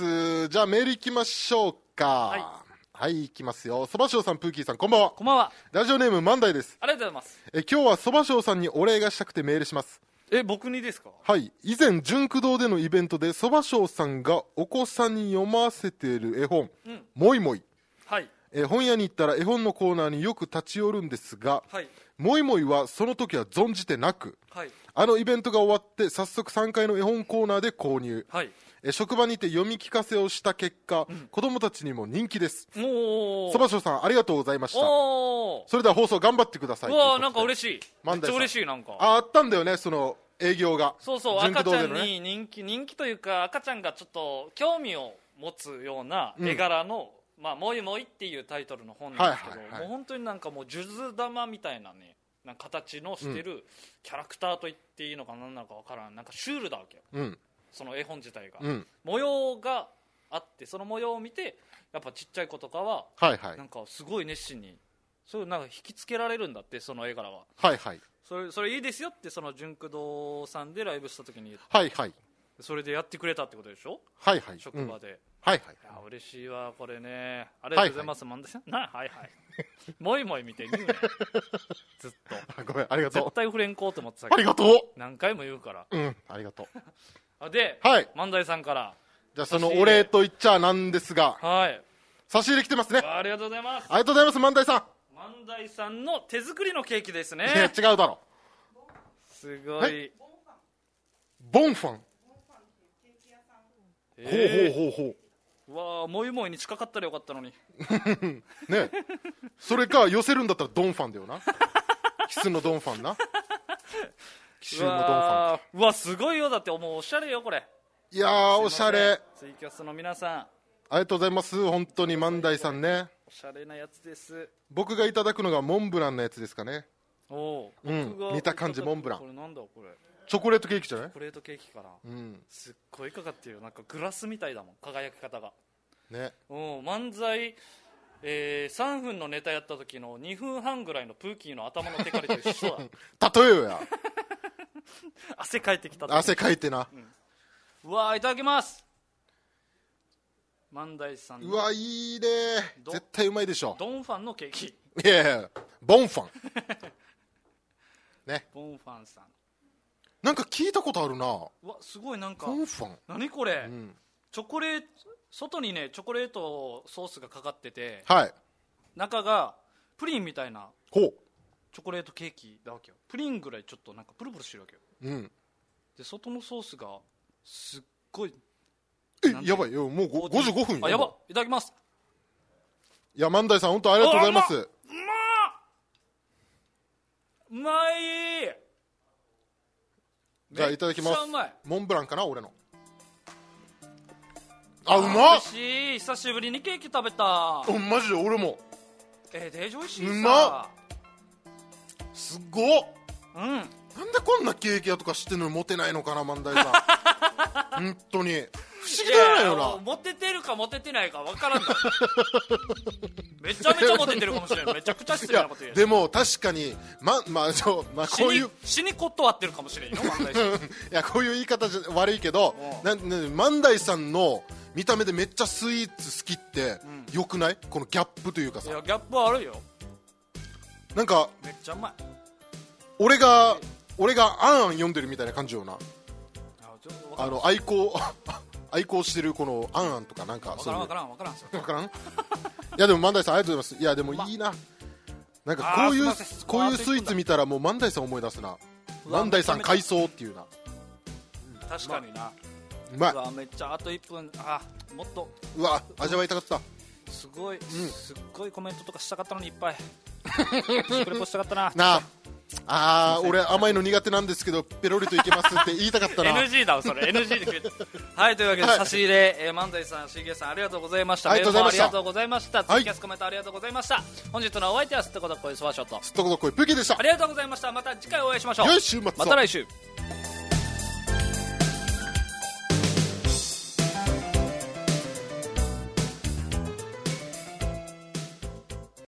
じゃあメールいきましょうか。はい、いきますよ。そばしょうさん、プーキーさん、こんばんは。 こんばんは。 ラジオネーム万代です。 ありがとうございます。 今日はそばしょうさんにお礼がしたくてメールします。 僕にですか？ はい、以前純駆堂でのイベントでそばしょうさんがお子さんに読ませている絵本、もいもい。 はい。 本屋に行ったら絵本のコーナーによく立ち寄るんですが、 はい、 もいもいはその時は存じてなく、 はい、 あのイベントが終わって早速3階の絵本コーナーで購入、 はい、 職場にて読み聞かせをした結果、子供たちにも人気です。そばしょうさんありがとうございました。それでは放送頑張ってください。 うわー、なんか嬉しい。めっちゃ嬉しい。なんかあったんだよね、その営業が。 そうそう、赤ちゃんに人気というか、赤ちゃんがちょっと興味を持つような絵柄の、もいもいっていうタイトルの本なんですけど、もう本当になんかもう数珠玉みたいなね、なんか形のしてるキャラクターと言っていいのか何なのか分からん、なんかシュールだわけよ、その絵本自体が、模様があって、その模様を見てやっぱちっちゃい子とかは、なんかすごい熱心にそういうなんか引きつけられるんだって、その絵柄は。それいいですよって、その純駆堂さんでライブした時に言って、それでやってくれたってことでしょ。職場で。いや嬉しいわこれね。ありがとうございます。万代さんもいもい見て言うねずっと。 ごめん、ありがとう。 絶対触れんこうと思ってたけど、 ありがとう。 何回も言うから。 ありがとう。で、万代さんからじゃあそのお礼と言っちゃなんですが、差し入れ来てますね。 ありがとうございます。 ありがとうございます。万代さん、 万代さんの手作りのケーキですね。 いや違うだろ。 すごい。 ボンファン。ほう。 わあ、もいもいに近かったらよかったのにね。それか寄せるんだったらドンファンだよな。キスのドンファンな。キスのドンファン。 うわすごいよ。だってもうおしゃれよこれ。 いやーおしゃれ。 ツイキャスの皆さんありがとうございます。本当に万代さんね。 おしゃれなやつです。 僕がいただくのがモンブランのやつですかね。見た感じモンブラン。 これなんだこれ。 チョコレートケーキじゃない？ チョコレートケーキかな。すっごいかかってるよ。なんかグラスみたいだもん、輝き方がね。 漫才、3分のネタやった時の2分半ぐらいのプーキーの頭のテカリと一緒だ。例えよや。 汗かいてきた。 汗かいてな。 うわいただきます。万代さん。 うわいいね。絶対うまいでしょ。 ドンファンのケーキ。 いやボンファンね、 ボンファンさんなんか聞いたことあるな。 うわすごいなんかボンファン何これ、チョコレート外にねチョコレートソースがかかってて、 はい、 中がプリンみたいなほうチョコレートケーキだわけよ。プリンぐらいちょっとなんかプルプルしてるわけよ、で外のソースがすっごいやばいよ、もう55分よ。 あやば、いただきます。 いや万代さん本当ありがとうございます。 うまい。 じゃあいただきます。 めっちゃうまい。 モンブランかな俺の。あうまっ。 美味しい。久しぶりにケーキ食べた。 マジで俺も。 デージ美味しいさ。 うまっ。すごっ。なんでこんなケーキ屋とか知ってんのにモテないのかな万代さん本当に不思議だよな。 モテてるかモテてないか分からんだめちゃめちゃモテてるかもしれない。めちゃくちゃ失礼なこと言う。 でも確かにこういう死に断ってるかもしれんよ万代さんいやこういう言い方じゃ悪いけど万代さんの見た目でめっちゃスイーツ好きってよくない？このギャップというかさ。 いやギャップはあるよ。 なんかめっちゃうまい。 俺があんあん読んでるみたいな感じよな。愛好してるこのあんあんとかなんか分からんいやでも万代さんありがとうございます。いやでもいいな、なんかこういうスイーツ見たらもう万代さん思い出すな。万代さん海藻っていうな。 確かにな。 うまい。 うわめっちゃあと1分。もっとうわ味わいたかった。 すごい、すっごいコメントとかしたかったのにいっぱい食レポしたかったな俺甘いの苦手なんですけどペロリといけますって言いたかったな NG だそれ NG でくれたはいというわけで差し入れ、万代さんしげさんありがとうございました。 ありがとうございました。 メールもありがとうございました。ツイキャスコメントありがとうございました。本日のお相手はすっとこどっこいスワショットすっとこどっこいプキでした。 ありがとうございました。また次回お会いしましょう。 良い週末を。 また来週。